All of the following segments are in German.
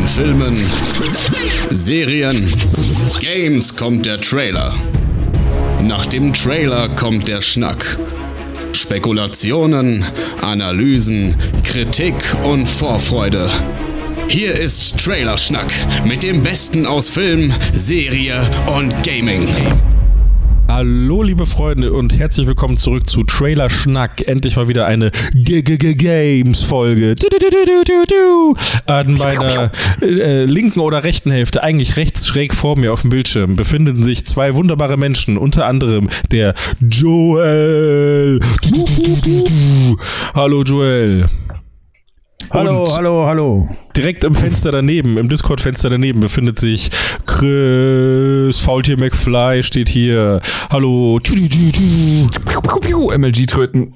Filmen, Serien, Games kommt der Trailer. Nach dem Trailer kommt der Schnack. Spekulationen, Analysen, Kritik und Vorfreude. Hier ist Trailerschnack mit dem Besten aus Film, Serie und Gaming. Hallo liebe Freunde und herzlich willkommen zurück zu Trailerschnack. Endlich mal wieder eine Games-Folge. An meiner linken oder rechten Hälfte, eigentlich rechts schräg vor mir auf dem Bildschirm, befinden sich zwei wunderbare Menschen, unter anderem der Joel. Hallo Joel. Hallo. Direkt im Fenster daneben, im Discord-Fenster daneben befindet sich Chris. Faultier McFly steht hier. Hallo. MLG tröten.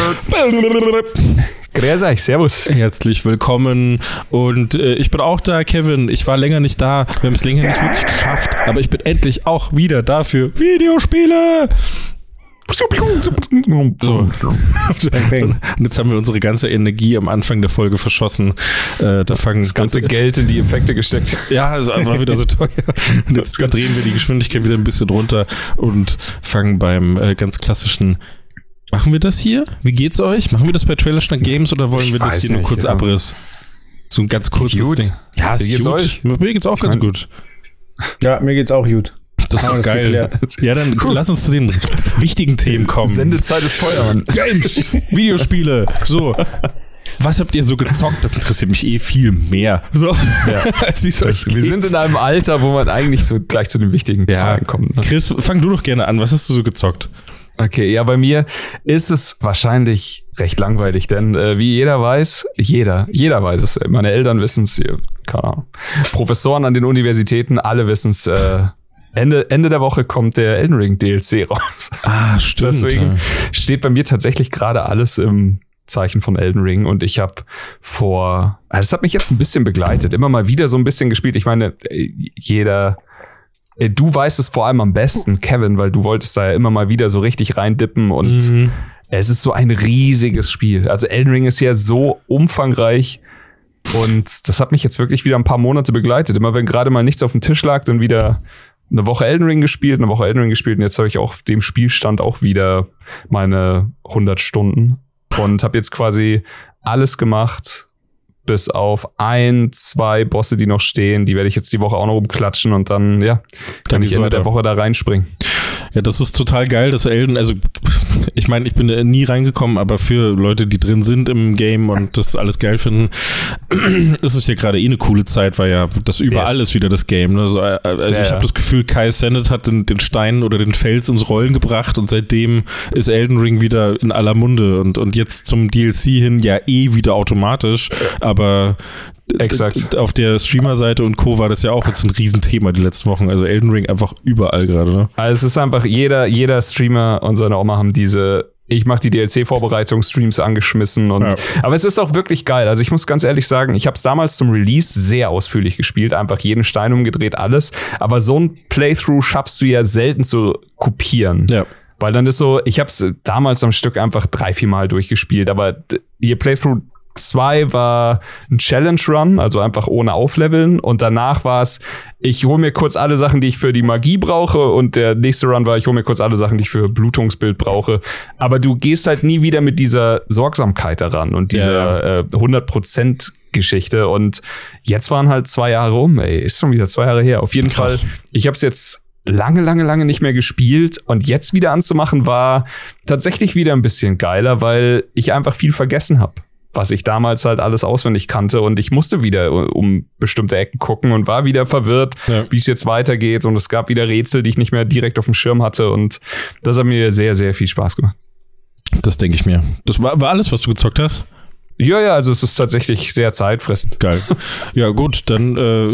Grüß euch, servus. Herzlich willkommen. Und ich bin auch da, Kevin. Ich war länger nicht da. Wir haben es länger nicht wirklich geschafft. Aber ich bin endlich auch wieder da für Videospiele. So. Und jetzt haben wir unsere ganze Energie am Anfang der Folge verschossen. Das ganze Geld in die Effekte gesteckt. Ja, es war wieder so teuer. Und jetzt drehen wir die Geschwindigkeit wieder ein bisschen runter und fangen beim ganz klassischen. Machen wir das hier? Wie geht's euch? Machen wir das bei Trailerschnack Games oder wollen wir das hier nur kurz Abriss? So ein ganz kurzes Ding. Ja, es ist gut. Mir geht's auch ganz gut. Ja, mir geht's auch gut. Das ist doch geil. Ja, dann lass uns zu den wichtigen Themen kommen. Sendezeit ist Feuer, Mann. Games, Videospiele. So. Was habt ihr so gezockt? Das interessiert mich viel mehr. So. Ja. Als wir sind in einem Alter, wo man eigentlich so gleich zu den wichtigen Zahlen kommt. Ne? Chris, fang du doch gerne an. Was hast du so gezockt? Okay, ja, bei mir ist es wahrscheinlich recht langweilig, denn wie jeder weiß, jeder weiß es, meine Eltern wissen es, keine Ahnung, Professoren an den Universitäten, alle wissen es, Ende der Woche kommt der Elden Ring DLC raus. Ah, stimmt. Deswegen steht bei mir tatsächlich gerade alles im Zeichen von Elden Ring und ich habe das hat mich jetzt ein bisschen begleitet, immer mal wieder so ein bisschen gespielt. Ich meine, du weißt es vor allem am besten, Kevin, weil du wolltest da ja immer mal wieder so richtig reindippen und es ist so ein riesiges Spiel. Also Elden Ring ist ja so umfangreich und das hat mich jetzt wirklich wieder ein paar Monate begleitet. Immer wenn gerade mal nichts auf dem Tisch lag, dann wieder eine Woche Elden Ring gespielt und jetzt habe ich auf dem Spielstand auch wieder meine 100 Stunden und habe jetzt quasi alles gemacht, bis auf 1-2 Bosse, die noch stehen. Die werde ich jetzt die Woche auch noch rumklatschen und dann, kann ich Ende der Woche da reinspringen. Ja, das ist total geil, dass Elden, also ich meine, ich bin nie reingekommen, aber für Leute, die drin sind im Game und das alles geil finden, ist es ja gerade eine coole Zeit, weil ja das überall ist wieder das Game. Ne? Also ich habe das Gefühl, Kai Cenat hat den Stein oder den Fels ins Rollen gebracht und seitdem ist Elden Ring wieder in aller Munde und jetzt zum DLC hin ja wieder automatisch, aber exakt. Auf der Streamer-Seite und Co. war das ja auch jetzt ein Riesenthema die letzten Wochen. Also Elden Ring einfach überall gerade, ne? Also es ist einfach, jeder Streamer und seine Oma haben ich mache die DLC-Vorbereitungs-Streams angeschmissen aber es ist auch wirklich geil. Also ich muss ganz ehrlich sagen, ich habe es damals zum Release sehr ausführlich gespielt, einfach jeden Stein umgedreht, alles. Aber so ein Playthrough schaffst du ja selten zu kopieren. Ja. Weil dann ist so, ich habe es damals am Stück einfach 3-4 Mal durchgespielt, aber ihr Playthrough 2 war ein Challenge-Run, also einfach ohne Aufleveln. Und danach war es, ich hole mir kurz alle Sachen, die ich für die Magie brauche. Und der nächste Run war, ich hole mir kurz alle Sachen, die ich für Blutungsbild brauche. Aber du gehst halt nie wieder mit dieser Sorgsamkeit daran und dieser 100% Geschichte. Und jetzt waren halt 2 Jahre rum. Ist schon wieder 2 Jahre her. Auf jeden Fall, ich habe es jetzt lange nicht mehr gespielt und jetzt wieder anzumachen war tatsächlich wieder ein bisschen geiler, weil ich einfach viel vergessen habe, was ich damals halt alles auswendig kannte und ich musste wieder um bestimmte Ecken gucken und war wieder verwirrt, wie es jetzt weitergeht und es gab wieder Rätsel, die ich nicht mehr direkt auf dem Schirm hatte und das hat mir sehr, sehr viel Spaß gemacht. Das denke ich mir. Das war alles, was du gezockt hast? Ja, also es ist tatsächlich sehr zeitfressend. Geil. Ja gut, dann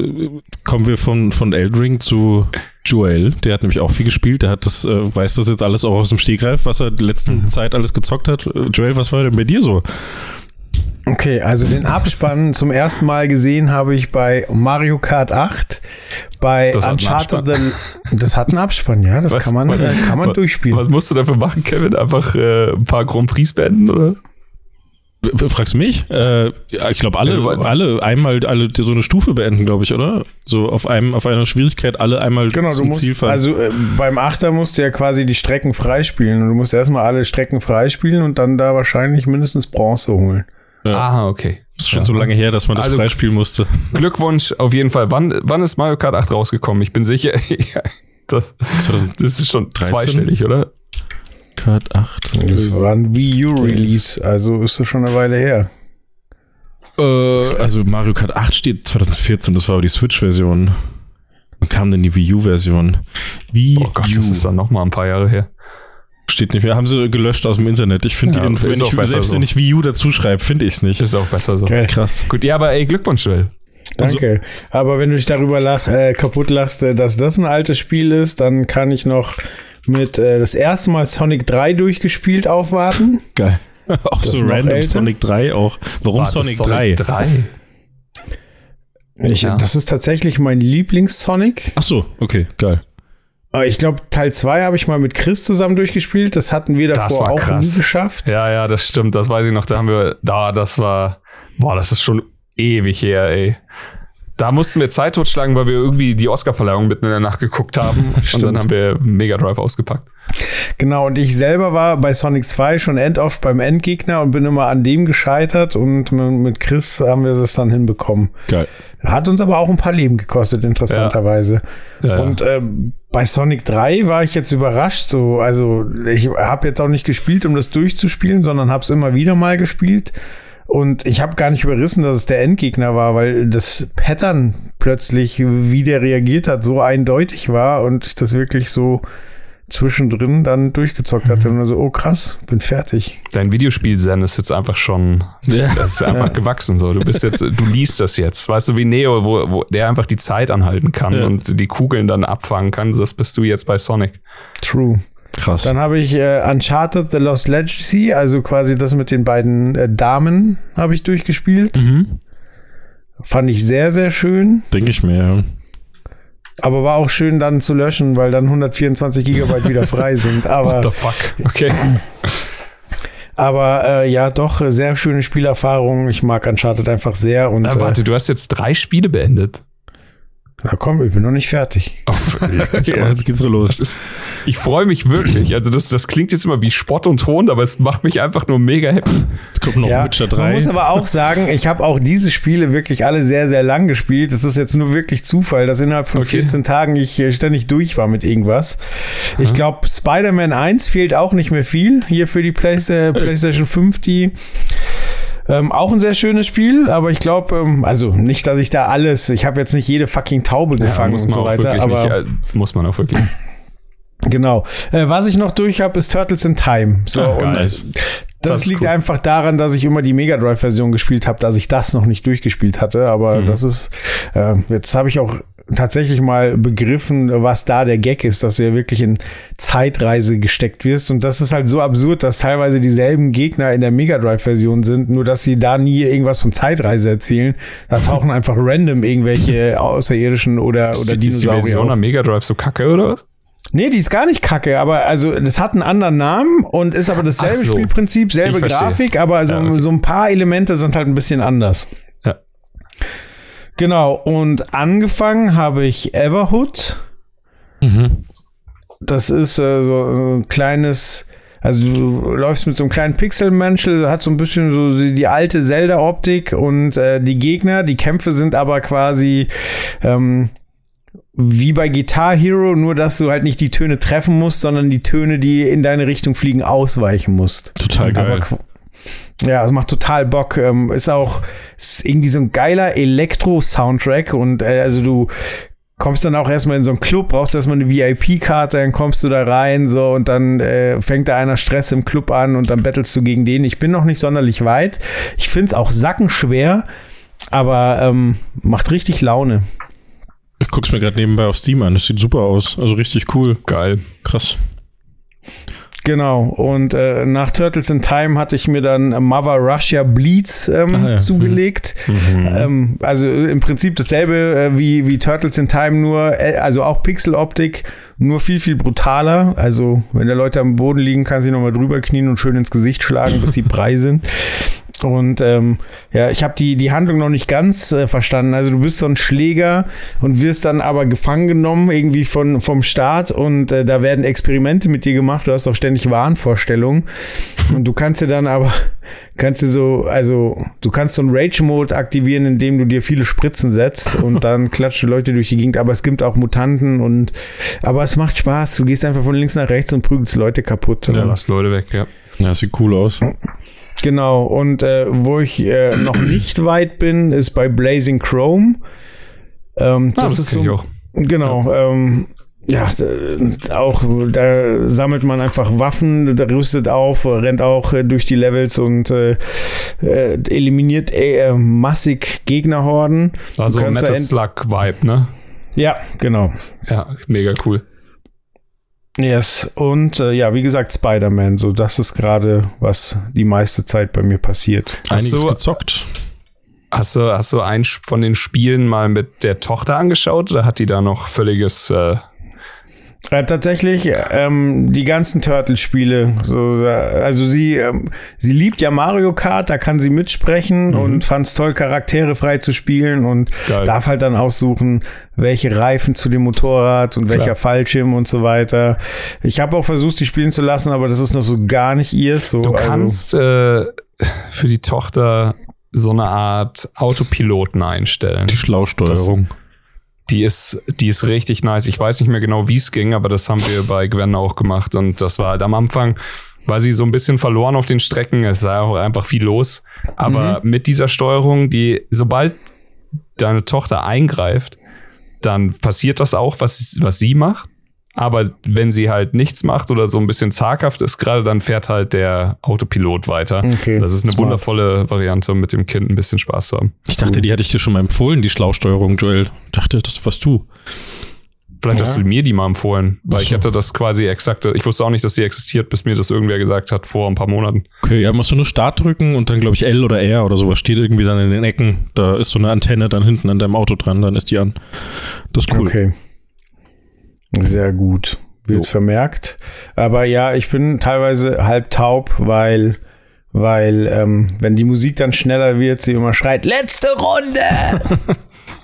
kommen wir von Elden Ring zu Joel. Der hat nämlich auch viel gespielt. Der hat weiß das jetzt alles auch aus dem Stegreif, was er die letzten Zeit alles gezockt hat. Joel, was war denn bei dir so? Okay, also den Abspann zum ersten Mal gesehen habe ich bei Mario Kart 8, bei Uncharted. Das hat einen Abspann, ja. Das kann man durchspielen. Was musst du dafür machen, Kevin? Einfach ein paar Grand Prix beenden, oder? Fragst du mich? Ich glaube, alle so eine Stufe beenden, glaube ich, oder? So auf einer Schwierigkeit alle einmal zum Ziel fahren. Also beim Achter musst du ja quasi die Strecken freispielen. Und du musst erstmal alle Strecken freispielen und dann da wahrscheinlich mindestens Bronze holen. Ja. Aha, okay. Das ist schon so lange her, dass man das freispielen musste. Glückwunsch auf jeden Fall. Wann ist Mario Kart 8 rausgekommen? Ich bin sicher, das ist schon 13? Zweistellig, oder? Kart 8. Das war ein Wii U-Release, also ist das schon eine Weile her. Also Mario Kart 8 steht 2014, das war aber die Switch-Version. Wann kam denn die Wii U-Version? Oh Gott, das ist dann nochmal ein paar Jahre her. Steht nicht mehr. Haben sie gelöscht aus dem Internet. Ich finde, wenn ich Wii U dazu schreibe, finde ich es nicht. Ist auch besser so. Okay. Krass. Gut, ja, aber ey, Glückwunsch, Joel. Danke. Aber wenn du dich darüber kaputt lachst, dass das ein altes Spiel ist, dann kann ich noch mit das erste Mal Sonic 3 durchgespielt aufwarten. Geil. Auch das so random älter. Sonic 3 auch. Warum Sonic 3? Das ist tatsächlich mein Lieblings-Sonic. Ach so, okay, geil. Ich glaube, Teil 2 habe ich mal mit Chris zusammen durchgespielt. Das hatten wir davor auch nie geschafft. Ja, das stimmt. Das weiß ich noch. Das ist schon ewig her, ey. Da mussten wir Zeit totschlagen, weil wir irgendwie die Oscar-Verleihung mitten in der Nacht geguckt haben. Und dann haben wir Mega Drive ausgepackt. Genau, und ich selber war bei Sonic 2 schon oft beim Endgegner und bin immer an dem gescheitert. Und mit Chris haben wir das dann hinbekommen. Geil. Hat uns aber auch ein paar Leben gekostet, interessanterweise. Ja. Und bei Sonic 3 war ich jetzt überrascht. So, also ich habe jetzt auch nicht gespielt, um das durchzuspielen, sondern habe es immer wieder mal gespielt. Und ich habe gar nicht überrissen, dass es der Endgegner war, weil das Pattern plötzlich, wie der reagiert hat, so eindeutig war und ich das wirklich so zwischendrin dann durchgezockt hatte. Und so, oh krass, bin fertig. Dein Videospiel-Zen ist jetzt einfach schon, das ist einfach gewachsen. So. Du liest das jetzt. Weißt du, wie Neo, wo der einfach die Zeit anhalten kann und die Kugeln dann abfangen kann. Das bist du jetzt bei Sonic. True. Krass. Dann habe ich Uncharted The Lost Legacy, also quasi das mit den beiden Damen habe ich durchgespielt. Mhm. Fand ich sehr, sehr schön. Denke ich mir, ja. Aber war auch schön dann zu löschen, weil dann 124 Gigabyte wieder frei sind. Aber, what the fuck? Okay. Aber doch, sehr schöne Spielerfahrung. Ich mag Uncharted einfach sehr. Und, warte, du hast jetzt 3 Spiele beendet. Na komm, ich bin noch nicht fertig. Oh, ja, jetzt geht's so los. Ich freue mich wirklich. Also das klingt jetzt immer wie Spott und Hohn, aber es macht mich einfach nur mega happy. Jetzt kommt noch Witcher 3. Man muss aber auch sagen, ich habe auch diese Spiele wirklich alle sehr, sehr lang gespielt. Das ist jetzt nur wirklich Zufall, dass innerhalb von 14 Tagen ich ständig durch war mit irgendwas. Ich glaube, Spider-Man 1 fehlt auch nicht mehr viel. Hier für die PlayStation 5, die auch ein sehr schönes Spiel, aber ich glaube, also nicht, dass ich da ich habe jetzt nicht jede fucking Taube gefangen und so weiter, aber muss man auch wirklich. Genau. Was ich noch durch habe, ist Turtles in Time. So, und das liegt einfach daran, dass ich immer die Mega Drive-Version gespielt habe, dass ich das noch nicht durchgespielt hatte, aber das ist, jetzt habe ich auch tatsächlich mal begriffen, was da der Gag ist, dass du ja wirklich in Zeitreise gesteckt wirst. Und das ist halt so absurd, dass teilweise dieselben Gegner in der Mega Drive-Version sind, nur dass sie da nie irgendwas von Zeitreise erzählen. Da tauchen einfach random irgendwelche Außerirdischen oder Dinosaurier ist die Version am Mega Drive so kacke, oder was? Nee, die ist gar nicht kacke, aber also das hat einen anderen Namen und ist aber dasselbe Spielprinzip, selbe Grafik, aber so ein paar Elemente sind halt ein bisschen anders. Ja. Genau, und angefangen habe ich Everhood. Mhm. Das ist so ein kleines, also du läufst mit so einem kleinen Pixelmenschel, hat so ein bisschen so die alte Zelda-Optik und die Gegner, die Kämpfe sind aber quasi wie bei Guitar Hero, nur dass du halt nicht die Töne treffen musst, sondern die Töne, die in deine Richtung fliegen, ausweichen musst. Total geil. Ja, es macht total Bock. Ist irgendwie so ein geiler Elektro-Soundtrack und also du kommst dann auch erstmal in so einen Club, brauchst erstmal eine VIP-Karte, dann kommst du da rein so und dann fängt da einer Stress im Club an und dann battlest du gegen den. Ich bin noch nicht sonderlich weit. Ich finde es auch sackenschwer, aber macht richtig Laune. Ich guck's mir gerade nebenbei auf Steam an. Das sieht super aus. Also richtig cool. Geil. Krass. Genau. Und nach Turtles in Time hatte ich mir dann Mother Russia Bleeds zugelegt. Mhm. Also im Prinzip dasselbe wie Turtles in Time, nur also auch Pixeloptik, nur viel, viel brutaler. Also wenn da Leute am Boden liegen, kann sie nochmal drüber knien und schön ins Gesicht schlagen, bis sie brei sind. Und ich habe die Handlung noch nicht ganz verstanden. Also du bist so ein Schläger und wirst dann aber gefangen genommen irgendwie vom Staat und da werden Experimente mit dir gemacht. Du hast auch ständig Wahnvorstellungen und du kannst dir dann aber du kannst so einen Rage-Mode aktivieren, indem du dir viele Spritzen setzt und dann klatschen Leute durch die Gegend. Aber es gibt auch Mutanten aber es macht Spaß. Du gehst einfach von links nach rechts und prügelst Leute kaputt. Ja, lass Leute weg, ja. Ja, sieht cool aus. Genau, und wo ich noch nicht weit bin, ist bei Blazing Chrome. Das ist so, auch. Genau, auch da sammelt man einfach Waffen, da rüstet auf, rennt auch durch die Levels und eliminiert massig Gegnerhorden. Also Metal Slug-Vibe, ne? Ja, genau. Ja, mega cool. Yes, und wie gesagt, Spider-Man, so das ist gerade, was die meiste Zeit bei mir passiert. Einiges gezockt. Hast du eins von den Spielen mal mit der Tochter angeschaut oder hat die da noch völliges tatsächlich die ganzen Turtles-Spiele. Also sie liebt ja Mario Kart, da kann sie mitsprechen und fand es toll, Charaktere frei zu spielen und darf halt dann aussuchen, welche Reifen zu dem Motorrad und welcher Fallschirm und so weiter. Ich habe auch versucht, die spielen zu lassen, aber das ist noch so gar nicht ihrs. So, du kannst für die Tochter so eine Art Autopiloten einstellen. Die Schlausteuerung. Die ist richtig nice. Ich weiß nicht mehr genau, wie es ging, aber das haben wir bei Gwen auch gemacht. Und das war halt am Anfang, war sie so ein bisschen verloren auf den Strecken. Es war auch einfach viel los. Aber mit dieser Steuerung, sobald deine Tochter eingreift, dann passiert das auch, was sie macht. Aber wenn sie halt nichts macht oder so ein bisschen zaghaft ist, gerade dann fährt halt der Autopilot weiter. Okay, das ist eine wundervolle Variante, um mit dem Kind ein bisschen Spaß zu haben. Ich dachte, die hatte ich dir schon mal empfohlen, die Schlausteuerung, Joel. Ich dachte, das warst du. Vielleicht hast du mir die mal empfohlen, weil ich hatte das quasi exakt, ich wusste auch nicht, dass sie existiert, bis mir das irgendwer gesagt hat vor ein paar Monaten. Okay, ja, musst du nur Start drücken und dann, glaube ich, L oder R oder sowas steht irgendwie dann in den Ecken. Da ist so eine Antenne dann hinten an deinem Auto dran, dann ist die an. Das ist cool. Okay. Sehr gut. Wird vermerkt. Aber ja, ich bin teilweise halb taub, weil wenn die Musik dann schneller wird, sie immer schreit, letzte Runde!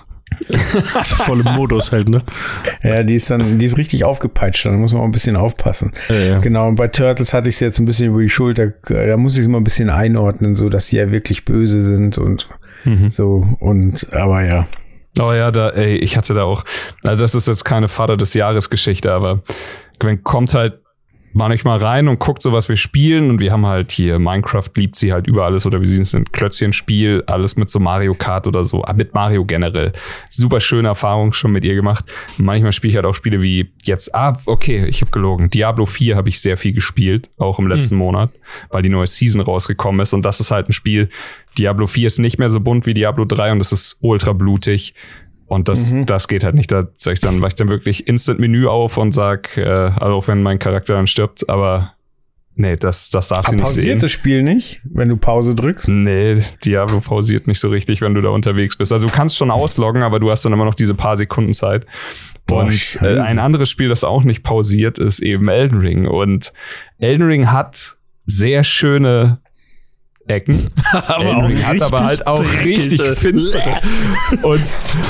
Voll im Modus halt, ne? Ja, die ist richtig aufgepeitscht, da muss man auch ein bisschen aufpassen. Ja. Genau, und bei Turtles hatte ich es jetzt ein bisschen über die Schulter, da muss ich es mal ein bisschen einordnen, so dass die ja wirklich böse sind und so, aber ja. Oh ja, ich hatte da auch, also das ist jetzt keine Vater des Jahres Geschichte, aber Gwen kommt halt manchmal rein und guckt so, was wir spielen und wir haben halt hier Minecraft, liebt sie halt über alles oder wie sie es nennt, Klötzchenspiel, alles mit so Mario Kart oder so, mit Mario generell. Super schöne Erfahrung schon mit ihr gemacht. Manchmal spiele ich halt auch Spiele wie jetzt, okay, ich habe gelogen, Diablo 4 habe ich sehr viel gespielt, auch im letzten Monat, weil die neue Season rausgekommen ist und das ist halt ein Spiel, Diablo 4 ist nicht mehr so bunt wie Diablo 3 und es ist ultra blutig. Und das geht halt nicht. Da sag ich dann, mach ich dann wirklich Instant-Menü auf und sag, also auch wenn mein Charakter dann stirbt, aber nee, das darf sie nicht sehen. Pausiert das Spiel nicht, wenn du Pause drückst? Nee, Diablo pausiert nicht so richtig, wenn du da unterwegs bist. Also du kannst schon ausloggen, aber du hast dann immer noch diese paar Sekunden Zeit. Und ein anderes Spiel, das auch nicht pausiert, ist eben Elden Ring. Und Elden Ring hat sehr schöne Ecken. Hat aber halt auch richtig finstere. Und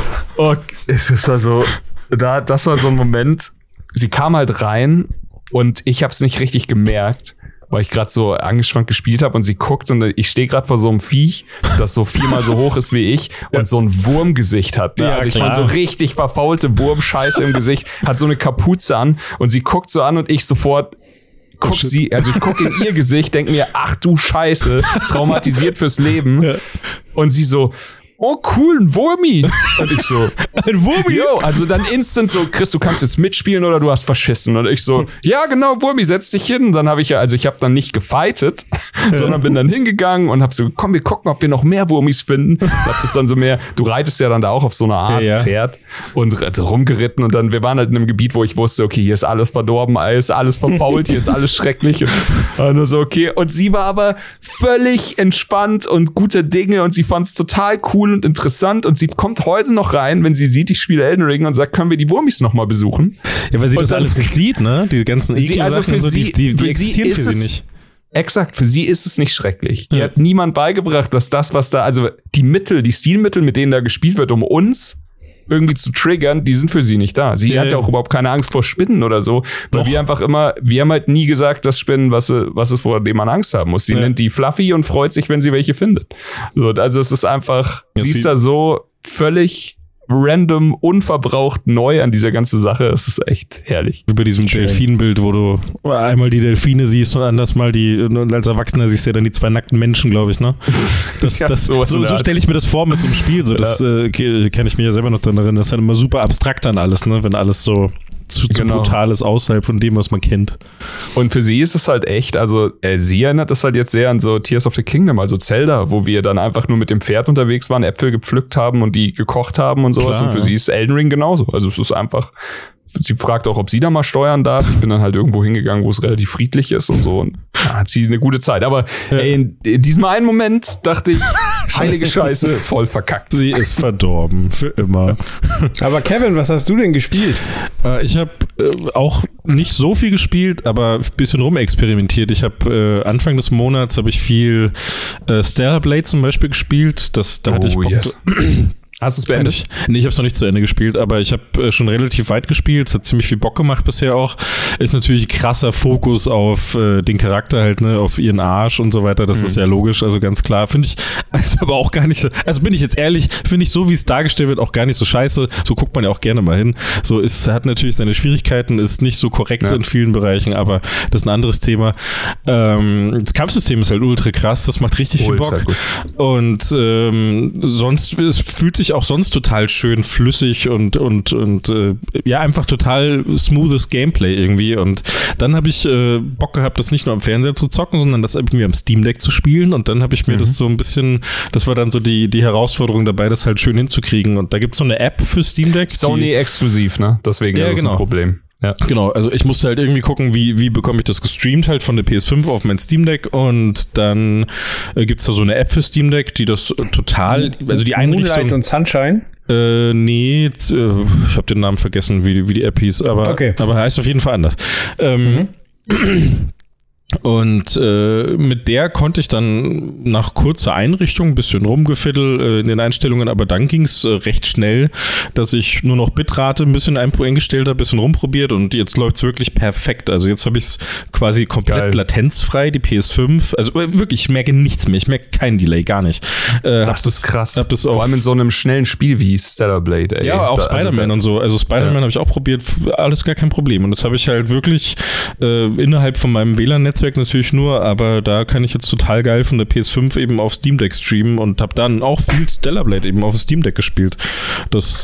es ist also, das war so ein Moment, sie kam halt rein und ich hab's nicht richtig gemerkt, weil ich gerade so angespannt gespielt habe und sie guckt und ich stehe gerade vor so einem Viech, das so viermal so hoch ist wie ich und so ein Wurmgesicht hat. Ne? Ja, also ich meine so richtig verfaulte Wurmscheiße im Gesicht, hat so eine Kapuze an und sie guckt so an und ich sofort ich gucke in ihr Gesicht, denke mir, ach du Scheiße, traumatisiert fürs Leben. Ja. Und sie so, oh cool, ein Wurmi. Und ich so, ein Wurmi? Yo, also dann instant so, Chris, du kannst jetzt mitspielen oder du hast verschissen. Und ich so, ja genau, Wurmi, setz dich hin. Und dann habe ich ich habe dann nicht gefightet, sondern bin dann hingegangen und habe so, komm, wir gucken, ob wir noch mehr Wurmis finden. Hab das dann so mehr, du reitest ja dann da auch auf so einer Art Pferd und rumgeritten. Und dann, wir waren halt in einem Gebiet, wo ich wusste, okay, hier ist alles verdorben, hier ist alles verfault, hier ist alles schrecklich. Und nur so, okay. Und sie war aber völlig entspannt und guter Dinge und sie fand es total cool und interessant und sie kommt heute noch rein, wenn sie sieht, ich spiele Elden Ring und sagt, können wir die Wurmis noch mal besuchen? Ja, weil sie das alles nicht sieht, ne? Diese ganzen Ekel-Sachen, die existieren für sie nicht. Exakt, für sie ist es nicht schrecklich. Ihr hat niemand beigebracht, dass das, was da, also die Stilmittel, mit denen da gespielt wird, um uns irgendwie zu triggern, die sind für sie nicht da. Sie hat ja auch überhaupt keine Angst vor Spinnen oder so, weil wir haben halt nie gesagt, dass Spinnen was ist, vor dem man Angst haben muss. Sie nennt die Fluffy und freut sich, wenn sie welche findet. So, also es ist einfach, sie ist da so völlig random, unverbraucht neu an dieser ganzen Sache. Es ist echt herrlich. Wie bei diesem Delfinbild, wo du einmal die Delfine siehst und anders mal und als Erwachsener siehst du ja dann die 2 nackten Menschen, glaube ich, ne? So stelle ich mir das vor mit so einem Spiel. So, das kann ich mir ja selber noch dran erinnern. Das ist halt immer super abstrakt dann alles, ne? Wenn alles so zu brutal ist außerhalb von dem, was man kennt. Und für sie ist es halt echt, also sie erinnert das halt jetzt sehr an so Tears of the Kingdom, also Zelda, wo wir dann einfach nur mit dem Pferd unterwegs waren, Äpfel gepflückt haben und die gekocht haben und sowas. Klar, und für sie ist Elden Ring genauso. Also es ist einfach, sie fragt auch, ob sie da mal steuern darf. Ich bin dann halt irgendwo hingegangen, wo es relativ friedlich ist und so. Und hat sie eine gute Zeit. Aber in diesem einen Moment dachte ich, heilige Scheiße, voll verkackt. Sie ist verdorben, für immer. Aber Kevin, was hast du denn gespielt? Ich habe auch nicht so viel gespielt, aber ein bisschen rumexperimentiert. Ich habe Anfang des Monats habe ich viel Stellar Blade zum Beispiel gespielt. Da hatte ich Bock. Yes. Hast du es beendet? Nee, ich habe es noch nicht zu Ende gespielt, aber ich habe schon relativ weit gespielt. Es hat ziemlich viel Bock gemacht bisher auch. Ist natürlich krasser Fokus auf den Charakter halt, ne, auf ihren Arsch und so weiter. Das ist ja logisch, also ganz klar. Finde ich, ist aber auch gar nicht so, also bin ich jetzt ehrlich, finde ich so, wie es dargestellt wird, auch gar nicht so scheiße. So guckt man ja auch gerne mal hin. So hat natürlich seine Schwierigkeiten, ist nicht so korrekt in vielen Bereichen, aber das ist ein anderes Thema. Das Kampfsystem ist halt ultra krass, das macht richtig viel Bock. Gut. Und sonst, es fühlt sich auch sonst total schön flüssig und ja, einfach total smoothes Gameplay irgendwie. Und dann habe ich Bock gehabt, das nicht nur am Fernseher zu zocken, sondern das irgendwie am Steam Deck zu spielen. Und dann habe ich mir das so ein bisschen, das war dann so die Herausforderung dabei, das halt schön hinzukriegen. Und da gibt es so eine App für Steam Deck. Sony exklusiv, ne? Deswegen ist das ein Problem. Ja. Genau, also ich musste halt irgendwie gucken, wie bekomme ich das gestreamt halt von der PS5 auf mein Steam Deck, und dann gibt's da so eine App für Steam Deck, die das total, also die Einrichtung... Moonlight und Sunshine? Nee, ich habe den Namen vergessen, wie die App hieß, aber heißt auf jeden Fall anders. Und mit der konnte ich dann nach kurzer Einrichtung ein bisschen rumgefiddelt in den Einstellungen, aber dann ging es recht schnell, dass ich nur noch Bitrate ein bisschen eingestellt habe, ein bisschen rumprobiert, und jetzt läuft es wirklich perfekt. Also jetzt habe ich es quasi komplett latenzfrei, die PS5. Also wirklich, ich merke nichts mehr, ich merke keinen Delay, gar nicht. Das ist krass. Vor allem in so einem schnellen Spiel wie Stellar Blade. Ey. Ja, auch Spider-Man und so. Also Spider-Man habe ich auch probiert, alles gar kein Problem. Und das habe ich halt wirklich innerhalb von meinem WLAN-Netzwerk natürlich nur, aber da kann ich jetzt total geil von der PS5 eben auf Steam Deck streamen und habe dann auch viel Stellar Blade eben auf Steam Deck gespielt. Das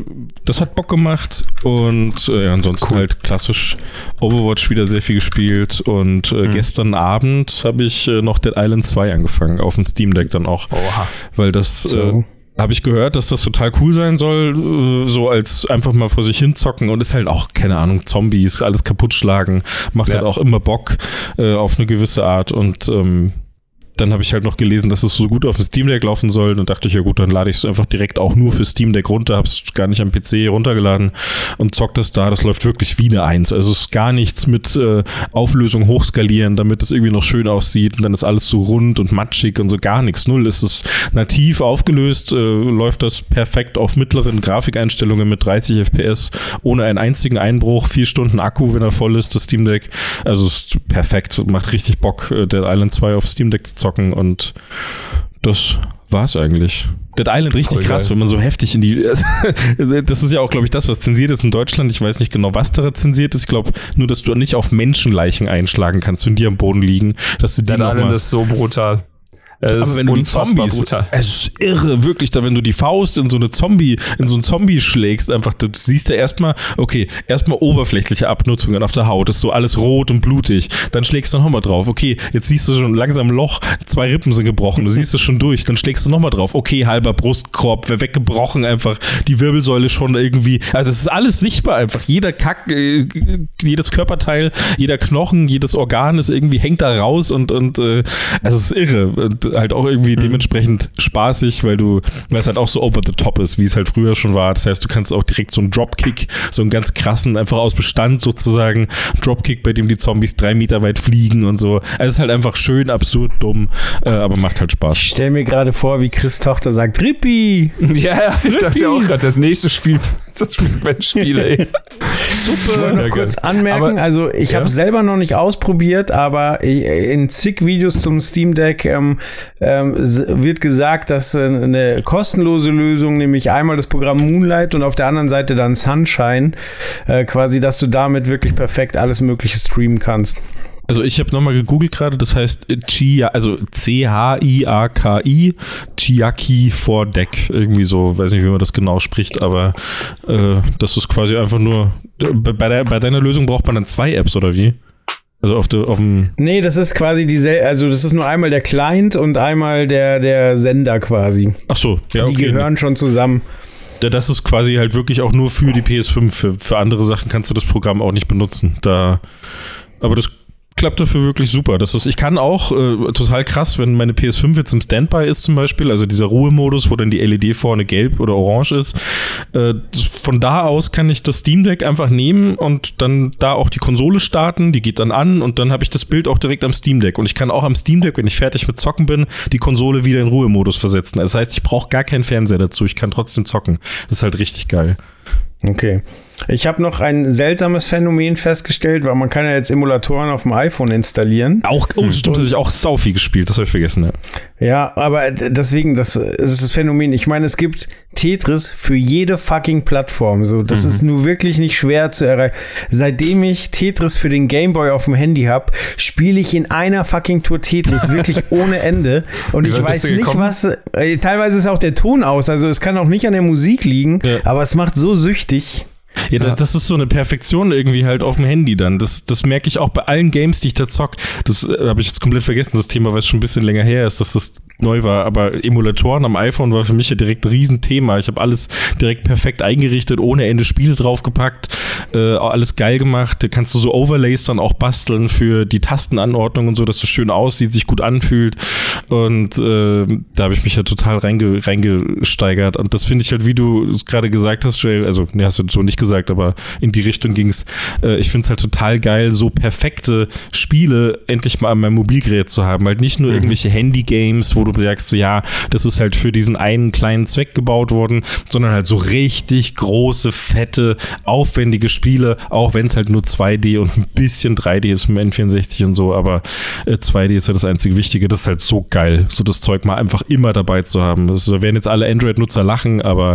hat Bock gemacht, und ansonsten halt klassisch Overwatch wieder sehr viel gespielt, und gestern Abend habe ich noch Dead Island 2 angefangen auf dem Steam Deck dann auch. Oha. Weil das habe ich gehört, dass das total cool sein soll, so als einfach mal vor sich hin zocken, und ist halt auch, keine Ahnung, Zombies, alles kaputt schlagen, macht halt auch immer Bock auf eine gewisse Art, und dann habe ich halt noch gelesen, dass es so gut auf dem Steam Deck laufen soll, und dachte ich, ja gut, dann lade ich es einfach direkt auch nur für Steam Deck runter, habe es gar nicht am PC runtergeladen und zockt das da. Das läuft wirklich wie eine 1. Also es ist gar nichts mit Auflösung hochskalieren, damit es irgendwie noch schön aussieht, und dann ist alles so rund und matschig und so, gar nichts. Null ist es nativ aufgelöst, läuft das perfekt auf mittleren Grafikeinstellungen mit 30 FPS, ohne einen einzigen Einbruch, 4 Stunden Akku, wenn er voll ist, das Steam Deck. Also es ist perfekt, macht richtig Bock, Dead Island 2 auf Steam Deck zu zocken, und das war's eigentlich. Dead Island richtig voll krass, geil. Wenn man so heftig in die... Das ist ja auch, glaube ich, das, was zensiert ist in Deutschland. Ich weiß nicht genau, was da zensiert ist. Ich glaube nur, dass du nicht auf Menschenleichen einschlagen kannst, wenn die am Boden liegen. Dass du die Dead Island ist so brutal. Aber wenn du die Zombies, brutal. Es ist irre, wirklich, da wenn du die Faust in so einen Zombie schlägst, einfach, du siehst ja erstmal oberflächliche Abnutzungen auf der Haut, ist so alles rot und blutig, dann schlägst du nochmal drauf, okay, jetzt siehst du schon langsam ein Loch, 2 Rippen sind gebrochen, du siehst es schon durch, dann schlägst du nochmal drauf, okay, halber Brustkorb, weggebrochen einfach, die Wirbelsäule schon irgendwie, also es ist alles sichtbar einfach, jeder jedes Körperteil, jeder Knochen, jedes Organ ist irgendwie, hängt da raus, und also es ist irre, und halt auch irgendwie dementsprechend spaßig, weil es halt auch so over the top ist, wie es halt früher schon war. Das heißt, du kannst auch direkt so einen Dropkick, so einen ganz krassen, einfach aus Bestand sozusagen, Dropkick, bei dem die Zombies 3 Meter weit fliegen und so. Also es ist halt einfach schön, absurd, dumm, aber macht halt Spaß. Ich stell mir gerade vor, wie Chris Tochter sagt, Rippi! Ja, ich dachte ja auch gerade, das nächste Spiel, das Spiele, ey. Super. Ich wollte noch kurz anmerken, also ich habe selber noch nicht ausprobiert, aber in zig Videos zum Steam Deck wird gesagt, dass eine kostenlose Lösung, nämlich einmal das Programm Moonlight und auf der anderen Seite dann Sunshine, quasi, dass du damit wirklich perfekt alles Mögliche streamen kannst. Also ich habe nochmal gegoogelt gerade, das heißt also C-H-I-A-K-I, Chiaki for Deck, irgendwie so, weiß nicht, wie man das genau spricht, aber das ist quasi einfach nur, bei deiner Lösung braucht man dann 2 Apps, oder wie? Also auf dem... Nee, das ist quasi also das ist nur einmal der Client und einmal der Sender quasi. Ach so, ja, okay. Die gehören schon zusammen. Das ist quasi halt wirklich auch nur für die PS5, für andere Sachen kannst du das Programm auch nicht benutzen, aber das klappt dafür wirklich super. Ich kann auch, total krass, wenn meine PS5 jetzt im Standby ist zum Beispiel, also dieser Ruhemodus, wo dann die LED vorne gelb oder orange ist, von da aus kann ich das Steam Deck einfach nehmen und dann da auch die Konsole starten, die geht dann an und dann habe ich das Bild auch direkt am Steam Deck und ich kann auch am Steam Deck, wenn ich fertig mit Zocken bin, die Konsole wieder in Ruhemodus versetzen. Das heißt, ich brauche gar keinen Fernseher dazu, ich kann trotzdem zocken. Das ist halt richtig geil. Okay. Ich habe noch ein seltsames Phänomen festgestellt, weil man kann ja jetzt Emulatoren auf dem iPhone installieren. Stimmt, habe ich auch sau viel gespielt, das habe ich vergessen. Ja, aber deswegen, das ist das Phänomen. Ich meine, es gibt Tetris für jede fucking Plattform. So, das ist nur wirklich nicht schwer zu erreichen. Seitdem ich Tetris für den Gameboy auf dem Handy habe, spiele ich in einer fucking Tour Tetris wirklich ohne Ende. Und ich weiß nicht, was. Teilweise ist auch der Ton aus. Also es kann auch nicht an der Musik liegen, aber es macht so süchtig. Ja, das ist so eine Perfektion irgendwie halt auf dem Handy dann. Das merke ich auch bei allen Games, die ich da zock. Das habe ich jetzt komplett vergessen, das Thema, weil es schon ein bisschen länger her ist, dass das neu war. Aber Emulatoren am iPhone war für mich ja direkt ein Riesenthema. Ich habe alles direkt perfekt eingerichtet, ohne Ende Spiele draufgepackt, alles geil gemacht. Da kannst du so Overlays dann auch basteln für die Tastenanordnung und so, dass es schön aussieht, sich gut anfühlt. Und da habe ich mich ja total reingesteigert. Und das finde ich halt, wie du es gerade gesagt hast, Joel, also ne, hast du so nicht gesagt, aber in die Richtung ging's. Ich finde es halt total geil, so perfekte Spiele endlich mal an meinem Mobilgerät zu haben. Halt nicht nur irgendwelche Handy-Games, wo du sagst, so, ja, das ist halt für diesen einen kleinen Zweck gebaut worden, sondern halt so richtig große, fette, aufwendige Spiele, auch wenn es halt nur 2D und ein bisschen 3D ist im N64 und so, aber 2D ist ja das einzige Wichtige. Das ist halt so geil, so das Zeug mal einfach immer dabei zu haben. Da werden jetzt alle Android-Nutzer lachen, aber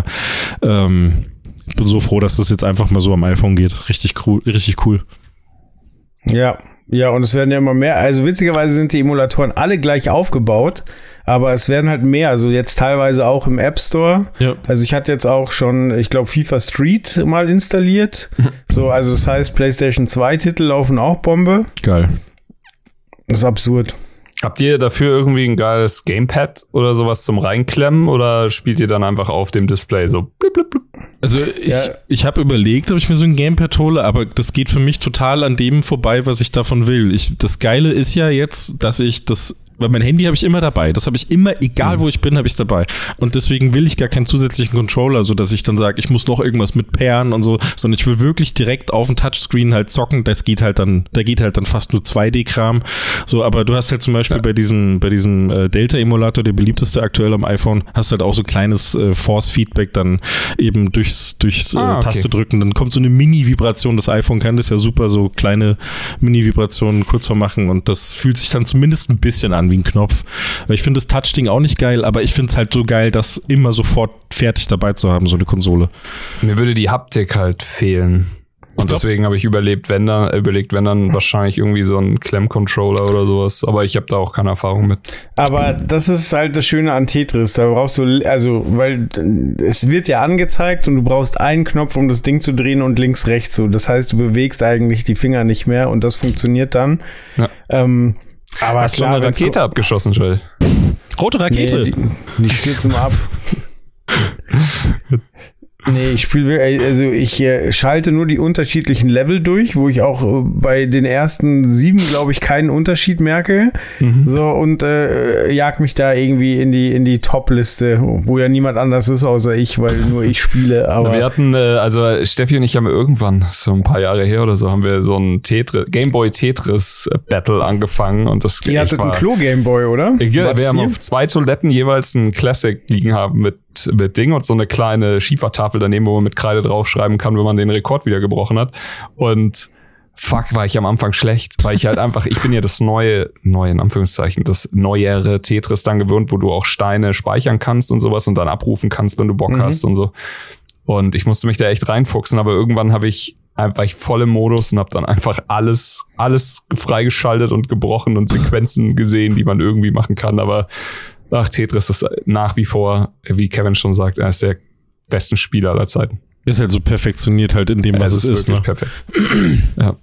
ich bin so froh, dass das jetzt einfach mal so am iPhone geht. Richtig cool, richtig cool. Ja, und es werden ja immer mehr. Also witzigerweise sind die Emulatoren alle gleich aufgebaut, aber es werden halt mehr. Also jetzt teilweise auch im App Store. Ja. Also ich hatte jetzt auch schon, ich glaube, FIFA Street mal installiert. So, also das heißt, PlayStation 2 Titel laufen auch Bombe. Geil. Das ist absurd. Habt ihr dafür irgendwie ein geiles Gamepad oder sowas zum Reinklemmen oder spielt ihr dann einfach auf dem Display so blip, blip, blip? Also ich habe überlegt, ob ich mir so ein Gamepad hole, aber das geht für mich total an dem vorbei, was ich davon will. Das Geile ist ja jetzt, dass ich das, weil mein Handy habe ich immer dabei. Das habe ich immer, egal wo ich bin, habe ich es dabei. Und deswegen will ich gar keinen zusätzlichen Controller, so dass ich dann sage, ich muss noch irgendwas mit pairen und so, sondern ich will wirklich direkt auf dem Touchscreen halt zocken. Da geht halt dann fast nur 2D-Kram. So, aber du hast halt zum Beispiel bei diesem Delta-Emulator, der beliebteste aktuell am iPhone, hast halt auch so kleines Force-Feedback dann eben durchs Taste drücken. Dann kommt so eine Mini-Vibration. Das iPhone kann das ja super, so kleine Mini-Vibrationen kurz vormachen und das fühlt sich dann zumindest ein bisschen an wie ein Knopf. Weil ich finde das Touch-Ding auch nicht geil, aber ich finde es halt so geil, das immer sofort fertig dabei zu haben, so eine Konsole. Mir würde die Haptik halt fehlen. Und deswegen habe ich überlegt, wenn dann wahrscheinlich irgendwie so ein Klemm-Controller oder sowas. Aber ich habe da auch keine Erfahrung mit. Aber das ist halt das Schöne an Tetris. Da brauchst du, weil es wird ja angezeigt und du brauchst einen Knopf, um das Ding zu drehen und links, rechts so. Das heißt, du bewegst eigentlich die Finger nicht mehr und das funktioniert dann. Ja. Aber hast klar, du eine Rakete abgeschossen, Joel? Rote Rakete. Nee, die stürzen ab. Nee, ich schalte nur die unterschiedlichen Level durch, wo ich auch bei den ersten 7, glaube ich, keinen Unterschied merke. So, und jag mich da irgendwie in die Top-Liste, wo ja niemand anders ist außer ich, weil nur ich spiele. Aber wir hatten, also Steffi und ich haben irgendwann, so ein paar Jahre her oder so, haben wir so ein Gameboy Tetris Battle angefangen und das Ihr hattet einen Klo-Gameboy, oder? Ja, wir haben auf 2 Toiletten jeweils einen Classic liegen haben mit Ding und so eine kleine Schiefertafel daneben, wo man mit Kreide draufschreiben kann, wenn man den Rekord wieder gebrochen hat. Und fuck, war ich am Anfang schlecht, weil ich halt einfach, ich bin ja das neue in Anführungszeichen, das neuere Tetris dann gewöhnt, wo du auch Steine speichern kannst und sowas und dann abrufen kannst, wenn du Bock hast und so. Und ich musste mich da echt reinfuchsen, aber irgendwann war ich voll im Modus und habe dann einfach alles freigeschaltet und gebrochen und Sequenzen gesehen, die man irgendwie machen kann, aber Tetris ist nach wie vor, wie Kevin schon sagt, er ist der besten Spieler aller Zeiten. Ist halt so perfektioniert halt in dem, was es ist. Ne? Perfekt. Ja.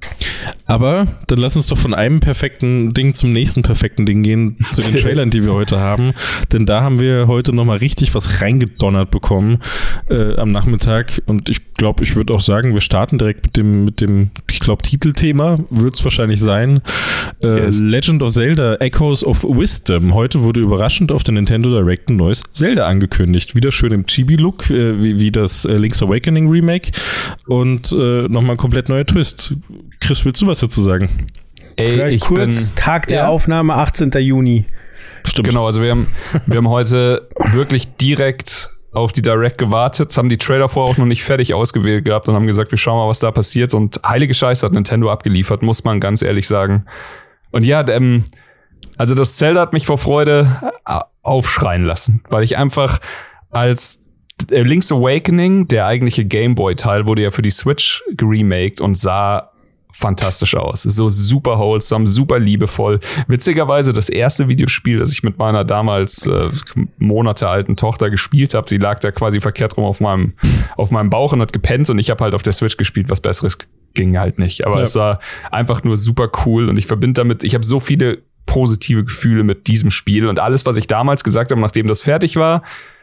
Aber dann lass uns doch von einem perfekten Ding zum nächsten perfekten Ding gehen, zu den Trailern, die wir heute haben. Denn da haben wir heute nochmal richtig was reingedonnert bekommen am Nachmittag. Und ich glaube, ich würde auch sagen, wir starten direkt mit dem ich glaube, Titelthema wird es wahrscheinlich sein. Yes. Legend of Zelda Echoes of Wisdom. Heute wurde überraschend auf der Nintendo Direct ein neues Zelda angekündigt. Wieder schön im Chibi-Look, wie das Link's Awakening Remake. Und nochmal ein komplett neuer Twist. Chris, willst du was dazu sagen? Ey, Tag der Aufnahme, 18. Juni. Stimmt. Genau, also wir haben heute wirklich direkt auf die Direct gewartet, haben die Trailer vorher auch noch nicht fertig ausgewählt gehabt und haben gesagt, wir schauen mal, was da passiert. Und heilige Scheiße hat Nintendo abgeliefert, muss man ganz ehrlich sagen. Und ja, also das Zelda hat mich vor Freude aufschreien lassen, weil ich einfach als Link's Awakening, der eigentliche Gameboy-Teil, wurde ja für die Switch geremaked und sah fantastisch aus. So super wholesome, super liebevoll. Witzigerweise das erste Videospiel, das ich mit meiner damals monatealten Tochter gespielt habe, sie lag da quasi verkehrt rum auf meinem Bauch und hat gepennt und ich habe halt auf der Switch gespielt, was Besseres ging halt nicht. Aber es war einfach nur super cool und ich verbinde damit, ich habe so viele positive Gefühle mit diesem Spiel und alles, was ich damals gesagt habe, nachdem das fertig war,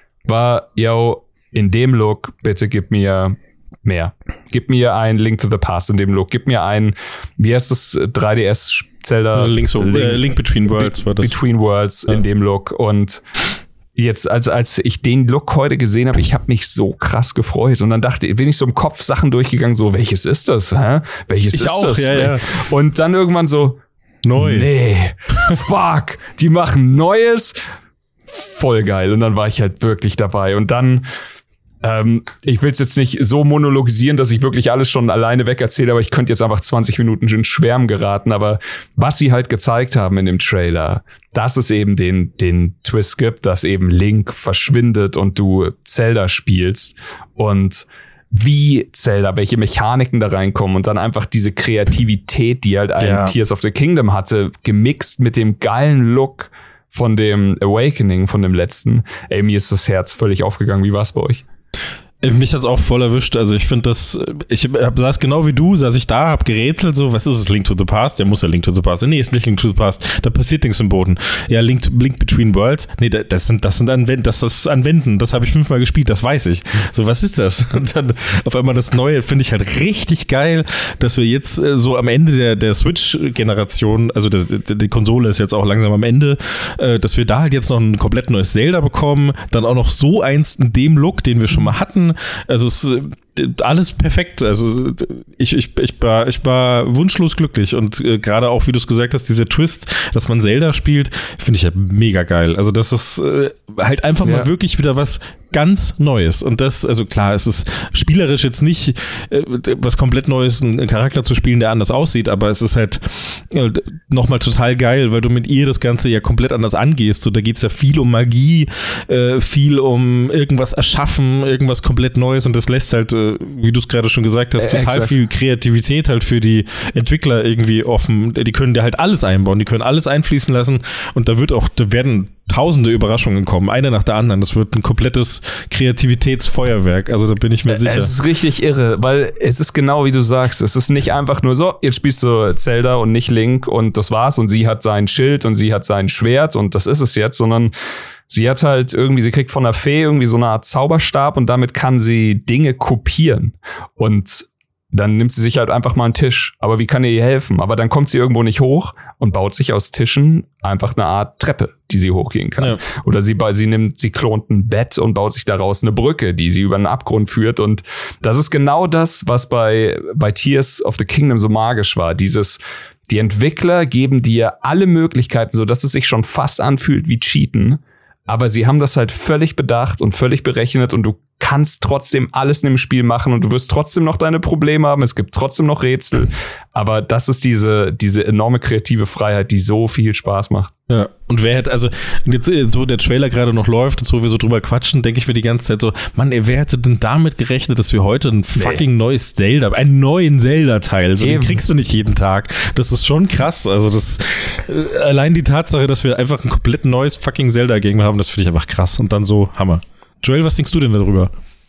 yo, in dem Look, bitte gib mir mehr. Gib mir ein Link to the Past in dem Look. Gib mir ein, wie heißt das, 3DS Zelda? Link Between Worlds war das. Between Worlds in dem Look. Und jetzt, als ich den Look heute gesehen habe, ich habe mich so krass gefreut. Und dann bin ich so im Kopf Sachen durchgegangen, so, welches ist das? Welches ist das? Ja. Und dann irgendwann so, neu. Nee, fuck, die machen Neues. Voll geil. Und dann war ich halt wirklich dabei. Und dann ich will es jetzt nicht so monologisieren, dass ich wirklich alles schon alleine weg erzähle, aber ich könnte jetzt einfach 20 Minuten in Schwärmen geraten. Aber was sie halt gezeigt haben in dem Trailer, dass es eben den Twist gibt, dass eben Link verschwindet und du Zelda spielst und wie Zelda, welche Mechaniken da reinkommen und dann einfach diese Kreativität, die halt ein Tears of the Kingdom hatte, gemixt mit dem geilen Look von dem Awakening, von dem letzten. Ey, mir ist das Herz völlig aufgegangen. Wie war's bei euch? Mich hat's auch voll erwischt. Also ich finde saß genau wie du, saß ich da, hab gerätselt so, was ist es, Link to the Past? Ja, muss ja Link to the Past. Nee, ist nicht Link to the Past. Da passiert nichts im Boden. Ja, Link Between Worlds. Nee, das ist Anwenden. Das habe ich 5-mal gespielt, das weiß ich. So, was ist das? Und dann auf einmal das Neue, finde ich halt richtig geil, dass wir jetzt so am Ende der Switch-Generation, also die Konsole ist jetzt auch langsam am Ende, dass wir da halt jetzt noch ein komplett neues Zelda bekommen, dann auch noch so eins in dem Look, den wir schon mal hatten. Also es ist alles perfekt. Also ich war wunschlos glücklich und gerade auch, wie du es gesagt hast, dieser Twist, dass man Zelda spielt, finde ich ja mega geil. Also das ist halt einfach mal wirklich wieder was ganz Neues. Und das, also klar, es ist spielerisch jetzt nicht was komplett Neues, einen Charakter zu spielen, der anders aussieht, aber es ist halt nochmal total geil, weil du mit ihr das Ganze ja komplett anders angehst. So, da geht es ja viel um Magie, viel um irgendwas erschaffen, irgendwas komplett Neues und das lässt halt, wie du es gerade schon gesagt hast, total viel Kreativität halt für die Entwickler irgendwie offen. Die können da halt alles einbauen, die können alles einfließen lassen und da werden tausende Überraschungen kommen, eine nach der anderen. Das wird ein komplettes Kreativitätsfeuerwerk, also da bin ich mir sicher. Es ist richtig irre, weil es ist genau wie du sagst, es ist nicht einfach nur so, jetzt spielst du Zelda und nicht Link und das war's und sie hat sein Schild und sie hat sein Schwert und das ist es jetzt, sondern sie hat halt irgendwie, sie kriegt von der Fee irgendwie so eine Art Zauberstab und damit kann sie Dinge kopieren und dann nimmt sie sich halt einfach mal einen Tisch. Aber wie kann ihr helfen? Aber dann kommt sie irgendwo nicht hoch und baut sich aus Tischen einfach eine Art Treppe, die sie hochgehen kann. Ja. Oder sie klont ein Bett und baut sich daraus eine Brücke, die sie über einen Abgrund führt. Und das ist genau das, was bei Tears of the Kingdom so magisch war. Die Entwickler geben dir alle Möglichkeiten, so dass es sich schon fast anfühlt wie Cheaten. Aber sie haben das halt völlig bedacht und völlig berechnet und du kannst trotzdem alles in dem Spiel machen und du wirst trotzdem noch deine Probleme haben. Es gibt trotzdem noch Rätsel. Aber das ist diese enorme kreative Freiheit, die so viel Spaß macht. Ja, und jetzt so der Trailer gerade noch läuft und so, wir so drüber quatschen, denke ich mir die ganze Zeit so, Mann, wer hätte denn damit gerechnet, dass wir heute ein fucking neues Zelda, einen neuen Zelda-Teil, so den kriegst du nicht jeden Tag. Das ist schon krass. Also allein die Tatsache, dass wir einfach ein komplett neues fucking Zelda-Game haben, das finde ich einfach krass und dann so Hammer. Joel, was denkst du denn darüber?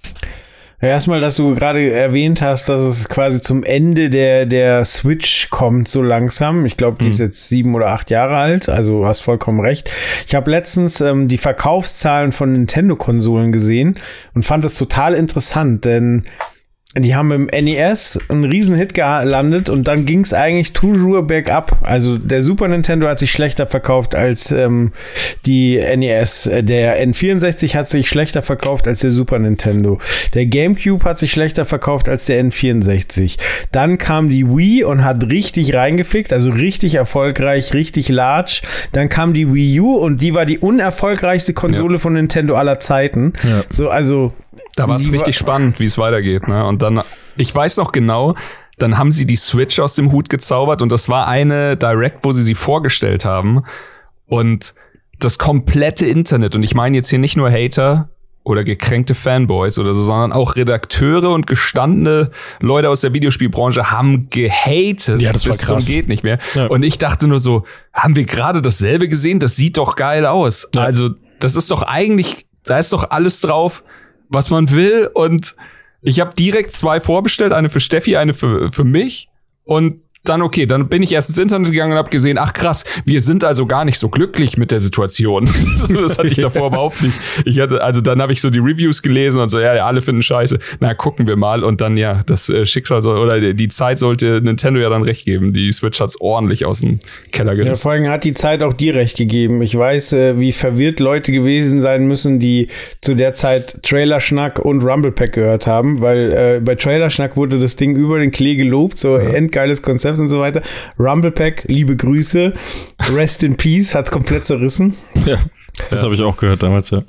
Ja, erstmal, dass du gerade erwähnt hast, dass es quasi zum Ende der Switch kommt so langsam. Ich glaube, die ist jetzt 7 oder 8 Jahre alt, also du hast vollkommen recht. Ich habe letztens die Verkaufszahlen von Nintendo-Konsolen gesehen und fand das total interessant, denn die haben im NES einen riesen Hit gelandet und dann ging es eigentlich toujours bergab. Also der Super Nintendo hat sich schlechter verkauft als die NES. Der N64 hat sich schlechter verkauft als der Super Nintendo. Der GameCube hat sich schlechter verkauft als der N64. Dann kam die Wii und hat richtig reingefickt, also richtig erfolgreich, richtig large. Dann kam die Wii U und die war die unerfolgreichste Konsole von Nintendo aller Zeiten. Ja. So, also da war es richtig spannend, wie es weitergeht, ne? Und dann, ich weiß noch genau, dann haben sie die Switch aus dem Hut gezaubert und das war eine Direct, wo sie vorgestellt haben. Und das komplette Internet, und ich meine jetzt hier nicht nur Hater oder gekränkte Fanboys oder so, sondern auch Redakteure und gestandene Leute aus der Videospielbranche haben gehatet. Ja, das war krass. Zum geht nicht mehr. Ja. Und ich dachte nur so, haben wir gerade dasselbe gesehen? Das sieht doch geil aus. Ja. Also, das ist doch eigentlich, da ist doch alles drauf, was man will, und ich habe direkt 2 vorbestellt, eine für Steffi, eine für mich, und dann dann bin ich erst ins Internet gegangen und habe gesehen, ach krass, wir sind also gar nicht so glücklich mit der Situation. Das hatte ich davor überhaupt nicht. Dann habe ich so die Reviews gelesen und so, ja, alle finden scheiße. Na, gucken wir mal, und dann das Schicksal oder die Zeit sollte Nintendo ja dann recht geben. Die Switch hat's ordentlich aus dem Keller gerissen. Ja, vor allem hat die Zeit auch dir recht gegeben. Ich weiß, wie verwirrt Leute gewesen sein müssen, die zu der Zeit Trailerschnack und Rumble Pack gehört haben, weil bei Trailerschnack wurde das Ding über den Klee gelobt, so endgeiles Konzept und so weiter. Rumble Pack, liebe Grüße, Rest in Peace, hat's komplett zerrissen. Ja, das habe ich auch gehört damals, ja.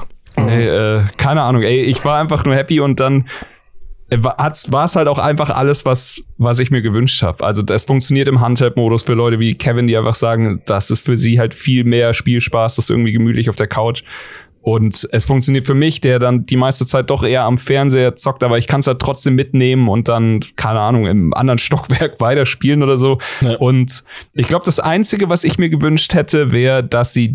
Ey, keine Ahnung, ich war einfach nur happy, und dann war es halt auch einfach alles, was ich mir gewünscht habe. Also das funktioniert im Handheld-Modus für Leute wie Kevin, die einfach sagen, das ist für sie halt viel mehr Spielspaß, das ist irgendwie gemütlich auf der Couch. Und es funktioniert für mich, der dann die meiste Zeit doch eher am Fernseher zockt, aber ich kann es halt trotzdem mitnehmen und dann, keine Ahnung, im anderen Stockwerk weiterspielen oder so. Ja. Und ich glaube, das Einzige, was ich mir gewünscht hätte, wäre, dass sie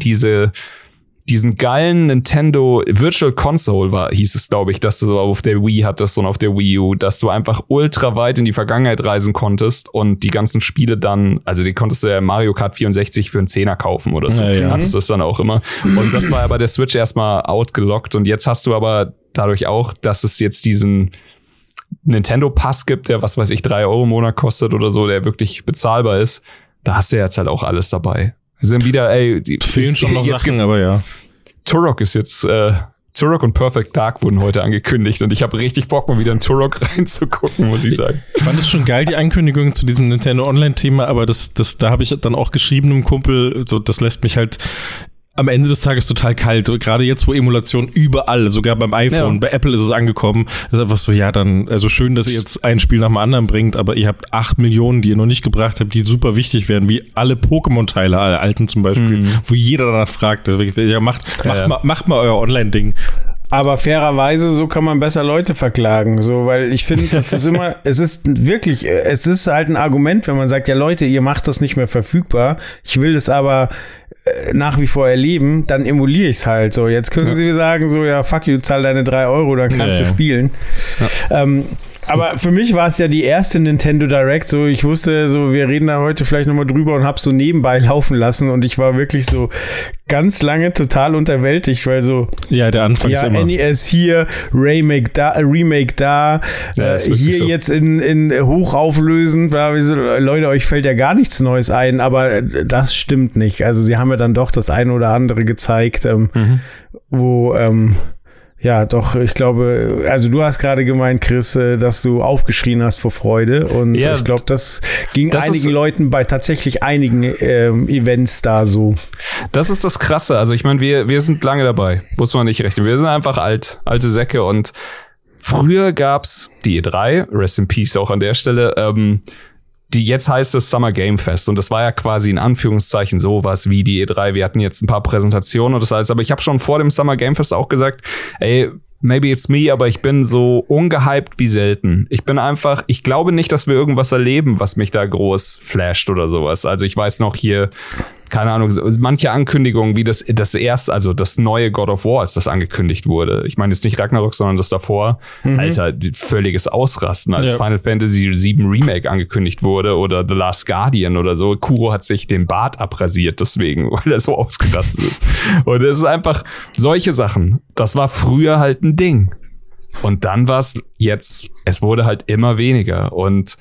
diesen geilen Nintendo Virtual Console hieß es, glaube ich, dass du so auf der Wii hattest und auf der Wii U, dass du einfach ultra weit in die Vergangenheit reisen konntest und die ganzen Spiele dann, also die konntest du ja Mario Kart 64 für einen 10er kaufen oder so. Ja. Hattest du es dann auch immer. Und das war ja bei der Switch erstmal outgelockt, und jetzt hast du aber dadurch auch, dass es jetzt diesen Nintendo Pass gibt, der, was weiß ich, 3 € im Monat kostet oder so, der wirklich bezahlbar ist, da hast du jetzt halt auch alles dabei. Sind wieder, die fehlen schon noch Sachen, aber ja. Turok ist jetzt, Turok und Perfect Dark wurden heute angekündigt, und ich habe richtig Bock, mal wieder in Turok reinzugucken, muss ich sagen. Ich fand es schon geil, die Ankündigung zu diesem Nintendo Online-Thema, aber da habe ich dann auch geschrieben einem Kumpel, so, das lässt mich halt am Ende des Tages total kalt. Gerade jetzt, wo Emulation überall, sogar beim iPhone, bei Apple ist es angekommen, ist einfach so, ja, dann, also schön, dass ihr jetzt ein Spiel nach dem anderen bringt, aber ihr habt 8 Millionen, die ihr noch nicht gebracht habt, die super wichtig werden, wie alle Pokémon-Teile, alle alten zum Beispiel, wo jeder danach fragt. Ja, macht mal euer Online-Ding. Aber fairerweise, so kann man besser Leute verklagen. So, weil ich finde, das ist immer, es ist halt ein Argument, wenn man sagt, ja Leute, ihr macht das nicht mehr verfügbar. Ich will das aber nach wie vor erleben, dann emuliere ich es halt. So, jetzt können sie sagen, so, ja, fuck you, zahl deine 3 €, dann kannst du spielen. Ja. Aber für mich war es ja die erste Nintendo Direct, so ich wusste, so wir reden da heute vielleicht nochmal drüber und hab's so nebenbei laufen lassen und ich war wirklich so ganz lange total unterwältigt, weil so der Anfang ist immer NES hier, Remake da, hier so. Jetzt in hochauflösend, Leute, euch fällt ja gar nichts Neues ein, aber das stimmt nicht. Also sie haben ja dann doch das eine oder andere gezeigt, wo ja, doch, ich glaube, also du hast gerade gemeint, Chris, dass du aufgeschrien hast vor Freude und ich glaube, das ging einigen Leuten bei tatsächlich einigen Events da so. Das ist das Krasse, also ich meine, wir sind lange dabei, muss man nicht rechnen, wir sind einfach alte Säcke und früher gab's die E3, Rest in Peace auch an der Stelle, jetzt heißt es Summer Game Fest und das war ja quasi in Anführungszeichen sowas wie die E3. Wir hatten jetzt ein paar Präsentationen und das alles, aber ich habe schon vor dem Summer Game Fest auch gesagt, ey, maybe it's me, aber ich bin so ungehypt wie selten. Ich glaube nicht, dass wir irgendwas erleben, was mich da groß flasht oder sowas. Also ich weiß noch hier, keine Ahnung, manche Ankündigungen, wie das erste, also das neue God of War, als das angekündigt wurde. Ich meine jetzt nicht Ragnarok, sondern das davor. Alter, völliges Ausrasten, als Final Fantasy VII Remake angekündigt wurde oder The Last Guardian oder so. Kuro hat sich den Bart abrasiert deswegen, weil er so ausgerastet ist. Und es ist einfach solche Sachen. Das war früher halt ein Ding. Und dann war es jetzt, es wurde halt immer weniger und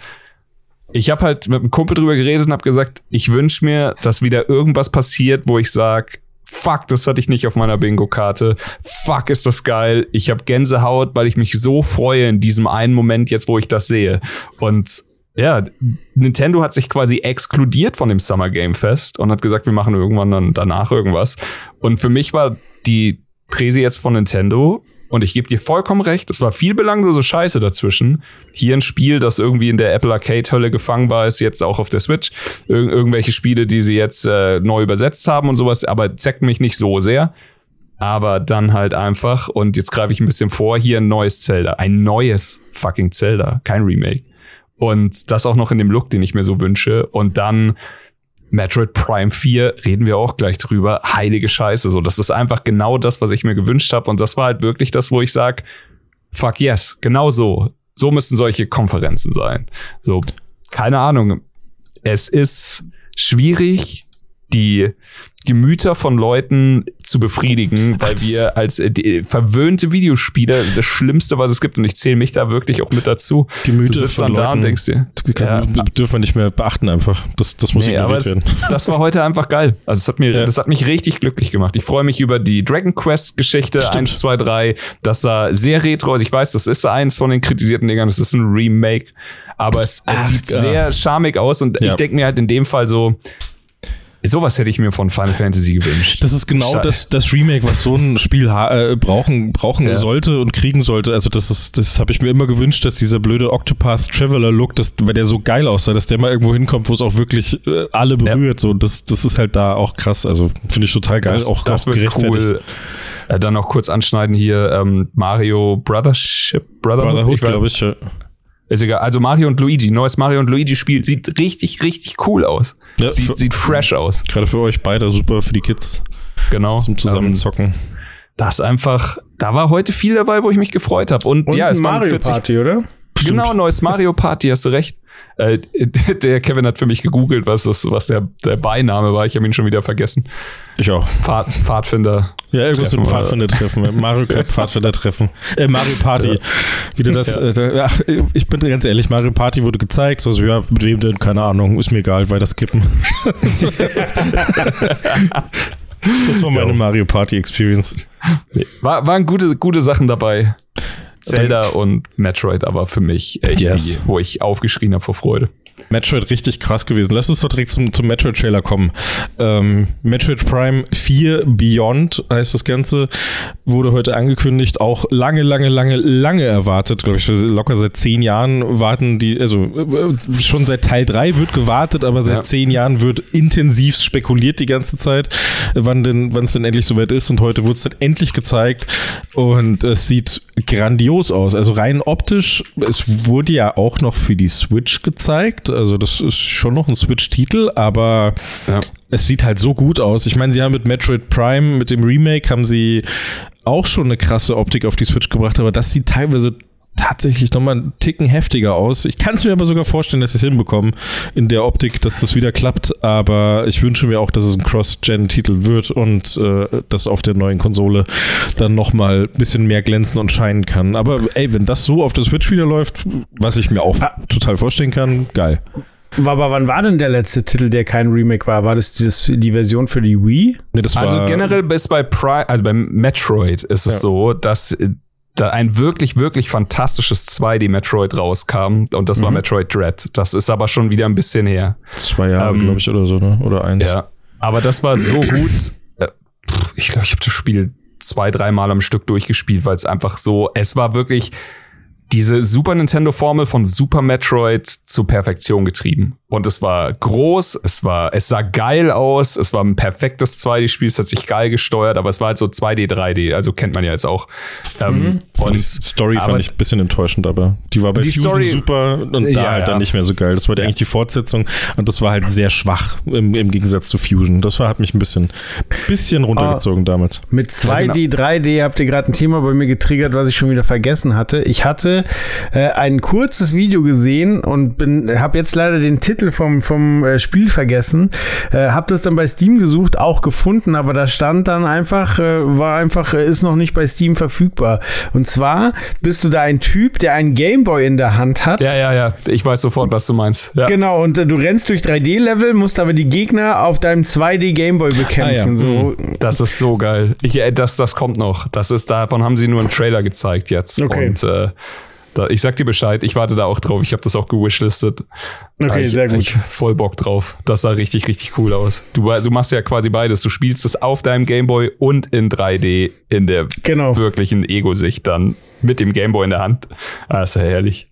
ich habe halt mit einem Kumpel drüber geredet und habe gesagt, ich wünsche mir, dass wieder irgendwas passiert, wo ich sag, fuck, das hatte ich nicht auf meiner Bingo-Karte. Fuck, ist das geil. Ich habe Gänsehaut, weil ich mich so freue in diesem einen Moment jetzt, wo ich das sehe. Und ja, Nintendo hat sich quasi exkludiert von dem Summer Game Fest und hat gesagt, wir machen irgendwann dann danach irgendwas. Und für mich war die Präsi jetzt von Nintendo. Und ich gebe dir vollkommen recht, es war viel belanglose Scheiße dazwischen. Hier ein Spiel, das irgendwie in der Apple Arcade-Hölle gefangen war, ist jetzt auch auf der Switch. Irgendwelche Spiele, die sie jetzt neu übersetzt haben und sowas, aber zeigt mich nicht so sehr. Aber dann halt einfach, und jetzt greife ich ein bisschen vor, hier ein neues Zelda. Ein neues fucking Zelda, kein Remake. Und das auch noch in dem Look, den ich mir so wünsche. Und dann Metroid Prime 4, reden wir auch gleich drüber, heilige Scheiße, so, das ist einfach genau das, was ich mir gewünscht habe und das war halt wirklich das, wo ich sag, fuck yes, genau so müssen solche Konferenzen sein. So, keine Ahnung, es ist schwierig, die Gemüter von Leuten zu befriedigen, weil wir als verwöhnte Videospieler das Schlimmste, was es gibt, und ich zähle mich da wirklich auch mit dazu. Gemüter du sitzt von dann Leuten, da und denkst dir, dürfen wir nicht mehr beachten einfach. Das muss ignoriert werden. Das war heute einfach geil. Also das hat mich richtig glücklich gemacht. Ich freue mich über die Dragon Quest Geschichte 1, 2, 3. Das sah sehr retro. Ich weiß, das ist eins von den kritisierten Dingern. Das ist ein Remake. Aber es sieht sehr charmig aus und ich denke mir halt in dem Fall so, sowas hätte ich mir von Final Fantasy gewünscht. Das ist genau das Remake, was so ein Spiel brauchen sollte und kriegen sollte. Also das habe ich mir immer gewünscht, dass dieser blöde Octopath Traveler Look, weil der so geil aussah, dass der mal irgendwo hinkommt, wo es auch wirklich alle berührt. So, das ist halt da auch krass. Also finde ich total geil. Das wird cool. Dann noch kurz anschneiden hier Mario Brotherhood, glaube ich. Ja. Ist egal. Also Mario und Luigi, neues Mario und Luigi Spiel sieht richtig, richtig cool aus. Ja, sieht fresh aus. Gerade für euch beide super, für die Kids. Genau. Zum Zusammenzocken. Das einfach, da war heute viel dabei, wo ich mich gefreut habe. Und ja, es war Mario Party, oder? Genau, neues Mario Party, hast du recht. Der Kevin hat für mich gegoogelt, was der Beiname war. Ich habe ihn schon wieder vergessen. Ich auch. Pfadfinder. Ja, irgendwas mit Pfadfinder-Treffen. Mario Kart Pfadfinder-Treffen. Mario Party. Wie du das, ich bin ganz ehrlich, Mario Party wurde gezeigt. So, ja, mit wem denn? Keine Ahnung. Ist mir egal, weiter skippen. Das war meine Mario Party Experience. Waren gute Sachen dabei. Zelda und Metroid aber für mich echt die, wo ich aufgeschrien habe vor Freude. Metroid richtig krass gewesen. Lass uns doch direkt zum Metroid-Trailer kommen. Metroid Prime 4 Beyond heißt das Ganze, wurde heute angekündigt, auch lange erwartet, glaube ich, locker seit 10 Jahren warten die, also schon seit Teil 3 wird gewartet, aber seit 10 Jahren wird intensiv spekuliert die ganze Zeit, wann es denn endlich soweit ist, und heute wurde es dann endlich gezeigt und es sieht grandios aus, also rein optisch. Es wurde ja auch noch für die Switch gezeigt, also das ist schon noch ein Switch-Titel, aber es sieht halt so gut aus. Ich meine, sie haben mit Metroid Prime, mit dem Remake, haben sie auch schon eine krasse Optik auf die Switch gebracht, aber das sieht teilweise tatsächlich nochmal einen Ticken heftiger aus. Ich kann es mir aber sogar vorstellen, dass sie es hinbekommen in der Optik, dass das wieder klappt, aber ich wünsche mir auch, dass es ein Cross-Gen-Titel wird und das auf der neuen Konsole dann nochmal ein bisschen mehr glänzen und scheinen kann. Aber ey, wenn das so auf der Switch wieder läuft, was ich mir auch total vorstellen kann, geil. Aber wann war denn der letzte Titel, der kein Remake war? War das die Version für die Wii? Nee, das war also generell ist bei Metroid ist es so, dass da ein wirklich, wirklich fantastisches 2D-Metroid rauskam und das war Metroid Dread. Das ist aber schon wieder ein bisschen her. 2 Jahre, glaube ich, oder so, ne? Oder 1. Ja, aber das war so gut. Ich glaube, ich habe das Spiel 2-3 Mal am Stück durchgespielt, weil es einfach so, es war wirklich diese Super Nintendo-Formel von Super Metroid zur Perfektion getrieben. Und es war groß, es sah geil aus, es war ein perfektes 2D-Spiel, es hat sich geil gesteuert, aber es war halt so 2D, 3D, also kennt man ja jetzt auch. Und die Story fand ich ein bisschen enttäuschend, aber die war bei Fusion Story, super und da halt dann nicht mehr so geil. Das war eigentlich die Fortsetzung und das war halt sehr schwach im Gegensatz zu Fusion. Das hat mich ein bisschen runtergezogen damals. Mit 2D, 3D habt ihr gerade ein Thema bei mir getriggert, was ich schon wieder vergessen hatte. Ich hatte ein kurzes Video gesehen und habe jetzt leider den Titel vom Spiel vergessen. Hab das dann bei Steam gesucht, auch gefunden, aber da stand dann ist noch nicht bei Steam verfügbar. Und zwar bist du da ein Typ, der einen Gameboy in der Hand hat. Ja. Ich weiß sofort, was du meinst. Ja. Genau, und du rennst durch 3D-Level, musst aber die Gegner auf deinem 2D-Gameboy bekämpfen. So. Das ist so geil. Das kommt noch. Davon haben sie nur einen Trailer gezeigt jetzt. Okay. Und ich sag dir Bescheid, ich warte da auch drauf. Ich habe das auch gewishlistet. Okay, sehr gut. Ich voll Bock drauf. Das sah richtig, richtig cool aus. Du machst ja quasi beides. Du spielst es auf deinem Gameboy und in 3D in der wirklichen Ego-Sicht dann mit dem Gameboy in der Hand. Das ist ja herrlich.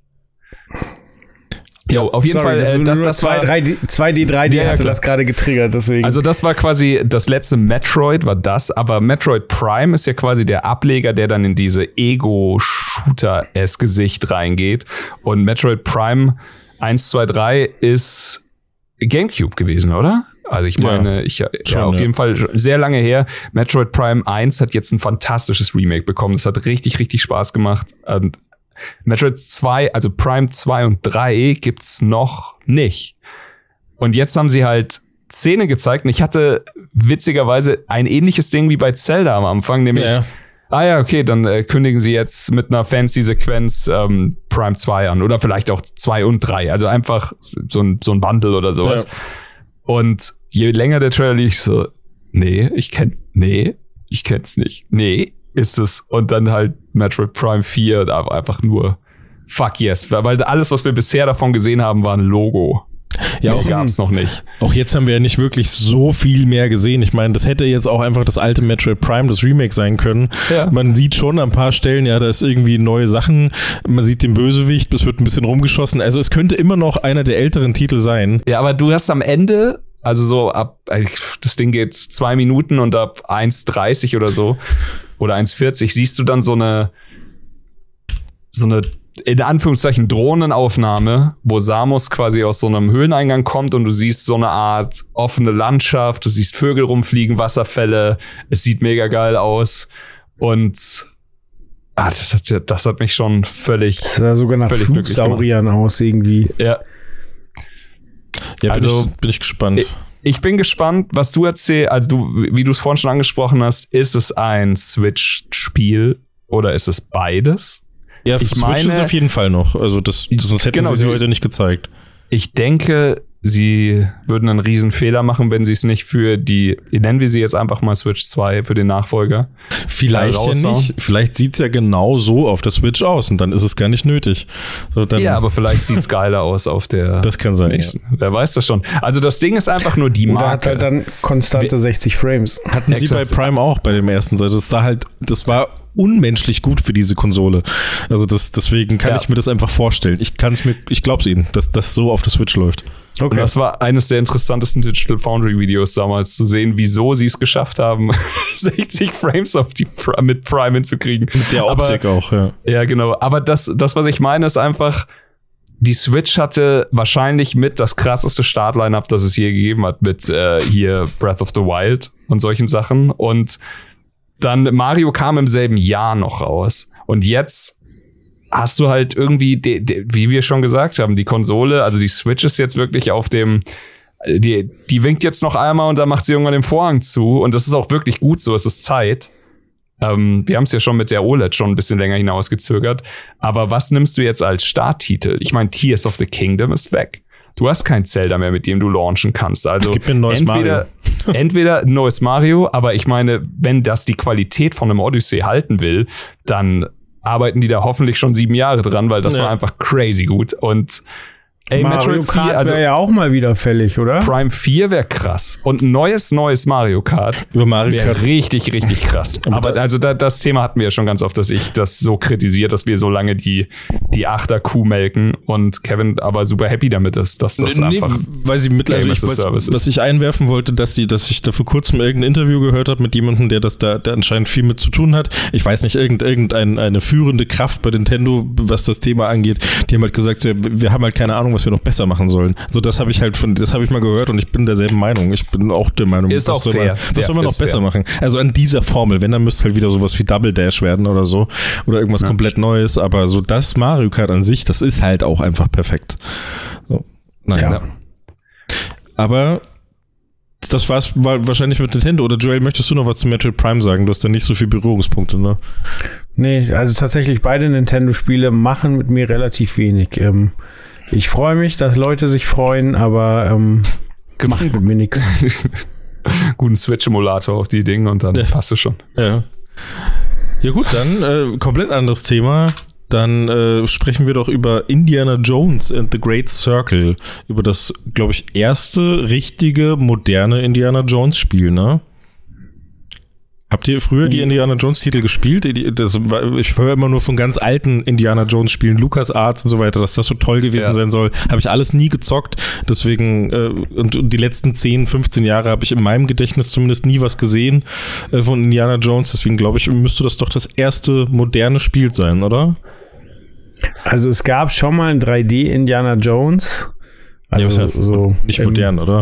Ja, auf jeden Fall, das war 2D, 3D hatte das gerade getriggert, deswegen. Also das war quasi das letzte Metroid, war das, aber Metroid Prime ist ja quasi der Ableger, der dann in diese Ego-Shooter-Sicht reingeht. Und Metroid Prime 1, 2, 3 ist GameCube gewesen, oder? Also ich meine, auf jeden Fall sehr lange her. Metroid Prime 1 hat jetzt ein fantastisches Remake bekommen. Das hat richtig, richtig Spaß gemacht. Metroid 2, also Prime 2 und 3 gibt's noch nicht. Und jetzt haben sie halt Szene gezeigt und ich hatte witzigerweise ein ähnliches Ding wie bei Zelda am Anfang, nämlich okay, dann kündigen sie jetzt mit einer fancy Sequenz Prime 2 an oder vielleicht auch 2 und 3, also einfach so ein Bundle oder sowas. Ja. Und je länger der Trailer lief, so, ich kenn's nicht. Nee, ist es. Und dann halt Metroid Prime 4, aber einfach nur fuck yes. Weil alles, was wir bisher davon gesehen haben, war ein Logo. Ja, auch gab's noch nicht. Auch jetzt haben wir ja nicht wirklich so viel mehr gesehen. Ich meine, das hätte jetzt auch einfach das alte Metroid Prime, das Remake sein können. Ja. Man sieht schon an ein paar Stellen, da ist irgendwie neue Sachen. Man sieht den Bösewicht, es wird ein bisschen rumgeschossen. Also es könnte immer noch einer der älteren Titel sein. Ja, aber du hast am Ende, also so das Ding geht 2 Minuten und ab 1,30 oder so oder 1,40 siehst du dann so eine in Anführungszeichen Drohnenaufnahme, wo Samus quasi aus so einem Höhleneingang kommt und du siehst so eine Art offene Landschaft, du siehst Vögel rumfliegen, Wasserfälle, es sieht mega geil aus und das hat mich schon völlig das sah sogar nach Flugsauriern aus irgendwie. Ja, also bin ich gespannt. Ich bin gespannt, was du erzählst. Also wie du es vorhin schon angesprochen hast, ist es ein Switch-Spiel oder ist es beides? Ja, Switch ist auf jeden Fall noch. Also sonst hätten sie es heute nicht gezeigt. Ich denke, sie würden einen riesen Fehler machen, wenn sie es nicht für nennen wir sie jetzt einfach mal Switch 2, für den Nachfolger. Vielleicht ja nicht. Vielleicht sieht es ja genau so auf der Switch aus und dann ist es gar nicht nötig. So, dann aber vielleicht sieht es geiler aus auf der das kann sein, nächsten. Ja. Wer weiß das schon. Also das Ding ist einfach nur die Marke. Oder hat halt dann konstante 60 Frames. Hatten sie bei Prime auch bei dem ersten Seite. Das war unmenschlich gut für diese Konsole. Also deswegen kann ich mir das einfach vorstellen. Ich glaube es ihnen, dass das so auf der Switch läuft. Okay. Und das war eines der interessantesten Digital Foundry Videos damals, zu sehen, wieso sie es geschafft haben, 60 Frames mit Prime hinzukriegen. Mit der Optik auch, ja. Ja, genau. Aber das, was ich meine, ist einfach, die Switch hatte wahrscheinlich mit das krasseste Startline-Up, das es je gegeben hat, mit hier Breath of the Wild und solchen Sachen. Und dann Mario kam im selben Jahr noch raus. Und jetzt hast du halt irgendwie, wie wir schon gesagt haben, die Konsole, also die Switch ist jetzt wirklich auf dem, die winkt jetzt noch einmal und dann macht sie irgendwann den Vorhang zu. Und das ist auch wirklich gut so, es ist Zeit. Wir haben es ja schon mit der OLED schon ein bisschen länger hinausgezögert. Aber was nimmst du jetzt als Starttitel? Ich meine, Tears of the Kingdom ist weg. Du hast kein Zelda mehr, mit dem du launchen kannst. Also gib mir ein neues Mario. Entweder ein neues Mario, aber ich meine, wenn das die Qualität von einem Odyssey halten will, dann arbeiten die da hoffentlich schon 7 Jahre dran, weil das war einfach crazy gut. Und Mario Kart wäre ja auch mal wieder fällig, oder? Prime 4 wäre krass. Und ein neues Mario Kart wäre richtig, richtig krass. Aber also das Thema hatten wir ja schon ganz oft, dass ich das so kritisiere, dass wir so lange die 8er Kuh melken und Kevin aber super happy damit ist, dass das einfach weil sie mittlerweile was ich einwerfen wollte, dass ich da vor kurzem irgendein Interview gehört habe mit jemandem, der anscheinend viel mit zu tun hat. Ich weiß nicht, irgendeine führende Kraft bei Nintendo, was das Thema angeht. Die haben halt gesagt, wir haben halt keine Ahnung, was wir noch besser machen sollen. So, das habe ich mal gehört und ich bin derselben Meinung. Ich bin auch der Meinung, was soll man noch besser machen? Also an dieser Formel, wenn, dann müsste es halt wieder sowas wie Double Dash werden oder so. Oder irgendwas komplett Neues, aber so das Mario Kart an sich, das ist halt auch einfach perfekt. So. Naja. Ja. Aber das war wahrscheinlich mit Nintendo. Oder Joel, möchtest du noch was zu Metroid Prime sagen? Du hast da nicht so viele Berührungspunkte, ne? Nee, also tatsächlich beide Nintendo-Spiele machen mit mir relativ wenig. Ich freue mich, dass Leute sich freuen, aber macht mit mir nichts. Guten Switch-Emulator auf die Dinge und dann passt es schon. Ja. Ja gut, dann komplett anderes Thema. Dann sprechen wir doch über Indiana Jones and the Great Circle. Über das, glaube ich, erste richtige, moderne Indiana Jones Spiel, ne? Habt ihr früher die Indiana Jones Titel gespielt? Ich höre immer nur von ganz alten Indiana Jones Spielen, LucasArts und so weiter, dass das so toll gewesen sein soll. Habe ich alles nie gezockt. Deswegen, und die letzten 10, 15 Jahre habe ich in meinem Gedächtnis zumindest nie was gesehen von Indiana Jones. Deswegen glaube ich, müsste das doch das erste moderne Spiel sein, oder? Also es gab schon mal ein 3D Indiana Jones. Also ja, so nicht modern, oder?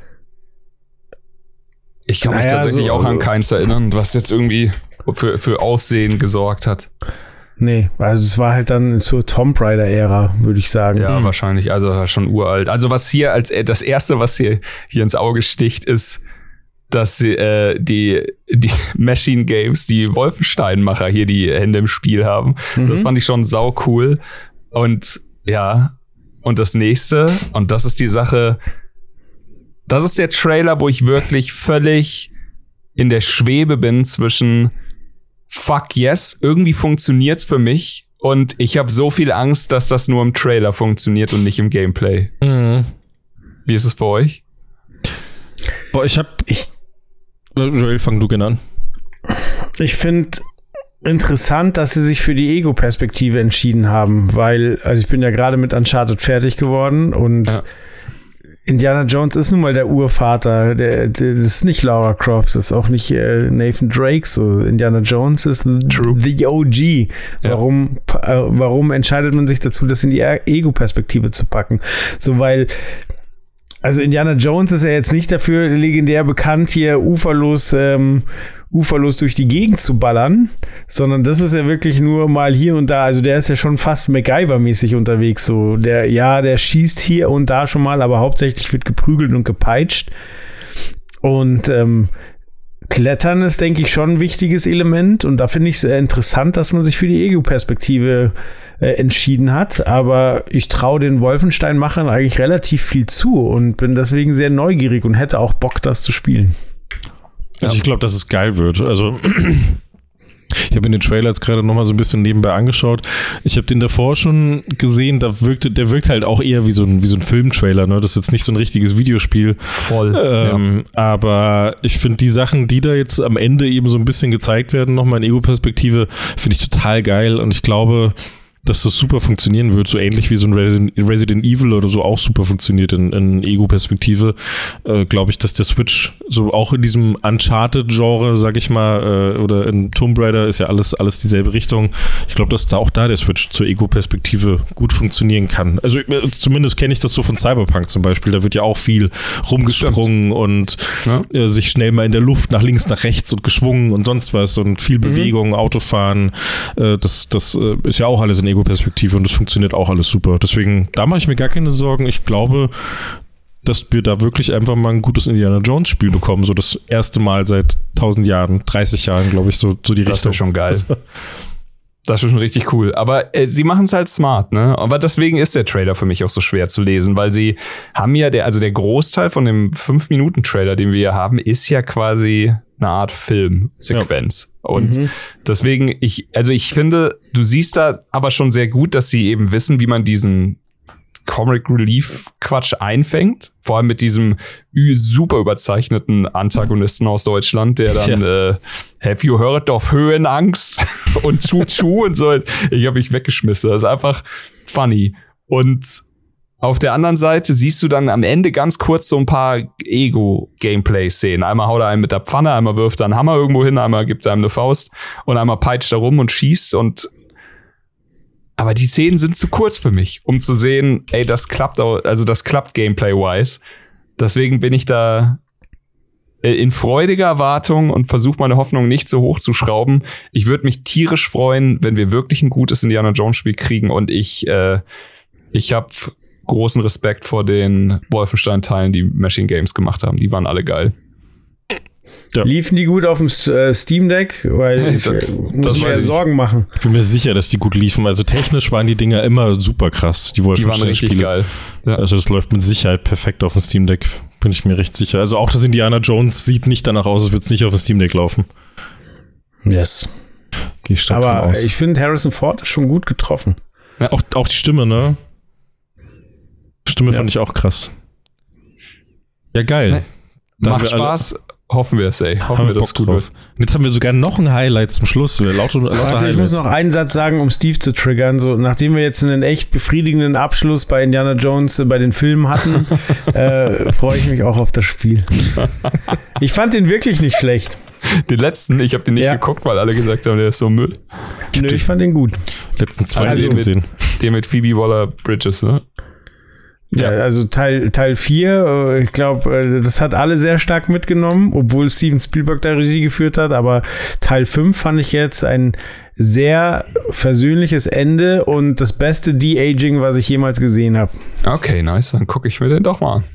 Ich kann mich tatsächlich auch an keins erinnern, was jetzt irgendwie für Aufsehen gesorgt hat. Nee, also es war halt dann zur Tomb Raider-Ära, würde ich sagen. Ja, wahrscheinlich, also schon uralt. Also was hier als das erste, was hier ins Auge sticht, ist, dass die Machine Games, die Wolfenstein-Macher hier die Hände im Spiel haben. Das fand ich schon sau cool. Und ja, und das nächste, und das ist die Sache, das ist der Trailer, wo ich wirklich völlig in der Schwebe bin zwischen fuck yes, irgendwie funktioniert's für mich und ich habe so viel Angst, dass das nur im Trailer funktioniert und nicht im Gameplay. Mhm. Wie ist es für euch? Boah, Joel, fang du gerne an. Ich finde interessant, dass sie sich für die Ego-Perspektive entschieden haben, weil, also ich bin ja gerade mit Uncharted fertig geworden und Indiana Jones ist nun mal der Urvater, das ist nicht Lara Croft, das ist auch nicht Nathan Drake, so Indiana Jones ist the OG. Ja. Warum entscheidet man sich dazu, das in die Ego-Perspektive zu packen? So, weil also Indiana Jones ist ja jetzt nicht dafür legendär bekannt, hier uferlos durch die Gegend zu ballern, sondern das ist ja wirklich nur mal hier und da, also der ist ja schon fast MacGyver-mäßig unterwegs, so der schießt hier und da schon mal, aber hauptsächlich wird geprügelt und gepeitscht und Klettern ist, denke ich, schon ein wichtiges Element und da finde ich es interessant, dass man sich für die Ego-Perspektive entschieden hat, aber ich traue den Wolfenstein-Machern eigentlich relativ viel zu und bin deswegen sehr neugierig und hätte auch Bock, das zu spielen. Also ich glaube, dass es geil wird. Also ich habe mir den Trailer jetzt gerade nochmal so ein bisschen nebenbei angeschaut. Ich habe den davor schon gesehen, der wirkt halt auch eher wie so ein Filmtrailer, ne? Das ist jetzt nicht so ein richtiges Videospiel. Voll. Aber ich finde die Sachen, die da jetzt am Ende eben so ein bisschen gezeigt werden, nochmal in Ego-Perspektive, finde ich total geil und ich glaube, dass das super funktionieren wird, so ähnlich wie so ein Resident Evil oder so auch super funktioniert in Ego-Perspektive, glaube ich, dass der Switch so auch in diesem Uncharted-Genre, sag ich mal, oder in Tomb Raider ist ja alles dieselbe Richtung. Ich glaube, dass da auch der Switch zur Ego-Perspektive gut funktionieren kann. Also zumindest kenne ich das so von Cyberpunk zum Beispiel, da wird ja auch viel rumgesprungen und sich schnell mal in der Luft nach links, nach rechts und geschwungen und sonst was und viel Bewegung, Autofahren, das ist ja auch alles in Ego-Perspektive und das funktioniert auch alles super. Deswegen, da mache ich mir gar keine Sorgen. Ich glaube, dass wir da wirklich einfach mal ein gutes Indiana Jones Spiel bekommen. So das erste Mal seit 1000 Jahren, 30 Jahren, glaube ich, so die Richtung. Das wäre schon geil. Das ist schon richtig cool. Aber sie machen es halt smart, ne? Aber deswegen ist der Trailer für mich auch so schwer zu lesen, weil sie haben ja, der Großteil von dem 5-Minuten-Trailer, den wir hier haben, ist ja quasi eine Art Filmsequenz. Ja. Und deswegen, ich finde, du siehst da aber schon sehr gut, dass sie eben wissen, wie man diesen Comic Relief Quatsch einfängt. Vor allem mit diesem super überzeichneten Antagonisten aus Deutschland, der dann have you heard of Höhenangst und Chu und so. Ich habe mich weggeschmissen. Das ist einfach funny. Und auf der anderen Seite siehst du dann am Ende ganz kurz so ein paar Ego-Gameplay-Szenen. Einmal haut er einen mit der Pfanne, einmal wirft er einen Hammer irgendwo hin, einmal gibt er einem eine Faust und einmal peitscht er rum und schießt aber die Szenen sind zu kurz für mich, um zu sehen, ey, das klappt Gameplay-wise. Deswegen bin ich da in freudiger Erwartung und versuche meine Hoffnung nicht so hoch zu schrauben. Ich würde mich tierisch freuen, wenn wir wirklich ein gutes Indiana Jones Spiel kriegen und ich habe großen Respekt vor den Wolfenstein-Teilen, die Machine Games gemacht haben. Die waren alle geil. Ja. Liefen die gut auf dem Steam Deck? Weil ich muss mir Sorgen machen. Ich bin mir sicher, dass die gut liefen. Also technisch waren die Dinger immer super krass. Die waren richtig geil. Ja. Also das läuft mit Sicherheit perfekt auf dem Steam Deck. Bin ich mir recht sicher. Also auch das Indiana Jones sieht nicht danach aus, als würde es nicht auf dem Steam Deck laufen. Yes. Geh stark davon aus. Ich finde, Harrison Ford ist schon gut getroffen. Ja. Auch die Stimme, ne? Stimme fand ich auch krass. Ja, geil. Macht Spaß. Hoffen wir es, ey. Hoffen wir, dass es gut wird. Jetzt haben wir sogar noch ein Highlight zum Schluss. Lauter Highlights. Ich muss noch einen Satz sagen, um Steve zu triggern. So, nachdem wir jetzt einen echt befriedigenden Abschluss bei Indiana Jones bei den Filmen hatten, freue ich mich auch auf das Spiel. Ich fand den wirklich nicht schlecht. Den letzten, ich habe den nicht geguckt, weil alle gesagt haben, der ist so Müll. Nö, ich fand den gut. Letzten 2 gesehen. Der mit Phoebe Waller-Bridges, ne? Ja, also Teil 4, ich glaube, das hat alle sehr stark mitgenommen, obwohl Steven Spielberg da Regie geführt hat, aber Teil 5 fand ich jetzt ein sehr versöhnliches Ende und das beste De-Aging, was ich jemals gesehen habe. Okay, nice, dann gucke ich mir den doch mal an.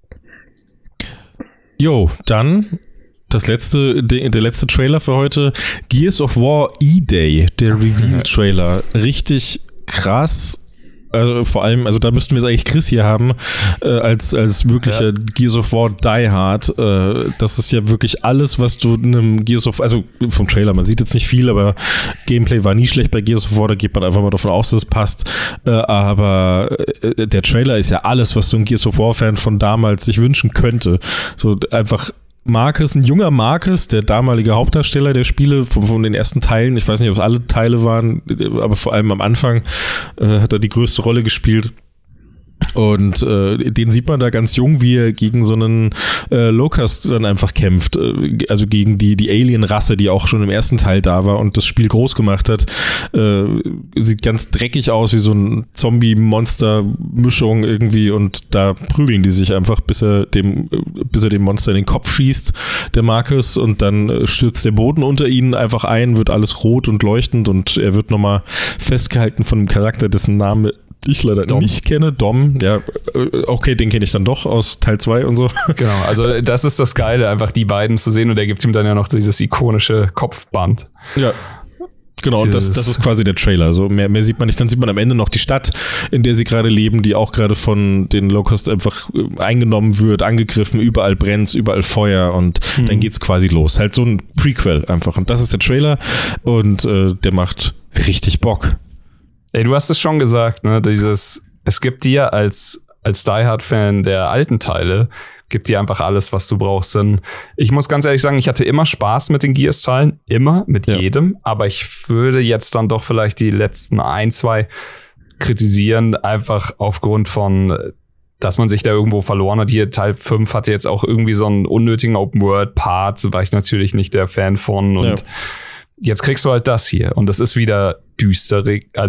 Jo, dann der letzte Trailer für heute, Gears of War E-Day, der Reveal-Trailer, richtig krass. Vor allem, also da müssten wir jetzt eigentlich Chris hier haben, als wirklicher Gears of War Die Hard. Das ist ja wirklich alles, was du einem Gears of, also vom Trailer, man sieht jetzt nicht viel, aber Gameplay war nie schlecht bei Gears of War, da geht man einfach mal davon aus, dass es passt. Aber der Trailer ist ja alles, was so ein Gears of War-Fan von damals sich wünschen könnte. So einfach Marcus, ein junger Marcus, der damalige Hauptdarsteller der Spiele von den ersten Teilen, ich weiß nicht, ob es alle Teile waren, aber vor allem am Anfang hat er die größte Rolle gespielt. Und den sieht man da ganz jung, wie er gegen so einen Locust dann einfach kämpft. Also gegen die Alien-Rasse, die auch schon im ersten Teil da war und das Spiel groß gemacht hat. Sieht ganz dreckig aus, wie so ein Zombie-Monster-Mischung irgendwie. Und da prügeln die sich einfach, bis er dem Monster in den Kopf schießt, der Marcus. Und dann stürzt der Boden unter ihnen einfach ein, wird alles rot und leuchtend. Und er wird nochmal festgehalten von einem Charakter, dessen Name ich leider nicht kenne. Dom, ja, okay, den kenne ich dann doch aus Teil 2 und so. Genau, also das ist das Geile, einfach die beiden zu sehen und er gibt ihm dann ja noch dieses ikonische Kopfband. Ja. Genau, und das ist quasi der Trailer. Also mehr sieht man nicht. Dann sieht man am Ende noch die Stadt, in der sie gerade leben, die auch gerade von den Locust einfach eingenommen wird, angegriffen, überall brennt's, überall Feuer und dann geht's quasi los. Halt so ein Prequel einfach. Und das ist der Trailer und der macht richtig Bock. Ey, du hast es schon gesagt, ne? Es gibt dir als Die Hard-Fan der alten Teile, gibt dir einfach alles, was du brauchst. Denn ich muss ganz ehrlich sagen, ich hatte immer Spaß mit den Gears-Teilen, immer, mit jedem, aber ich würde jetzt dann doch vielleicht die letzten 1, 2 kritisieren, einfach aufgrund von, dass man sich da irgendwo verloren hat. Hier Teil 5 hatte jetzt auch irgendwie so einen unnötigen Open-World-Part, war ich natürlich nicht der Fan von und jetzt kriegst du halt das hier und das ist wieder düster,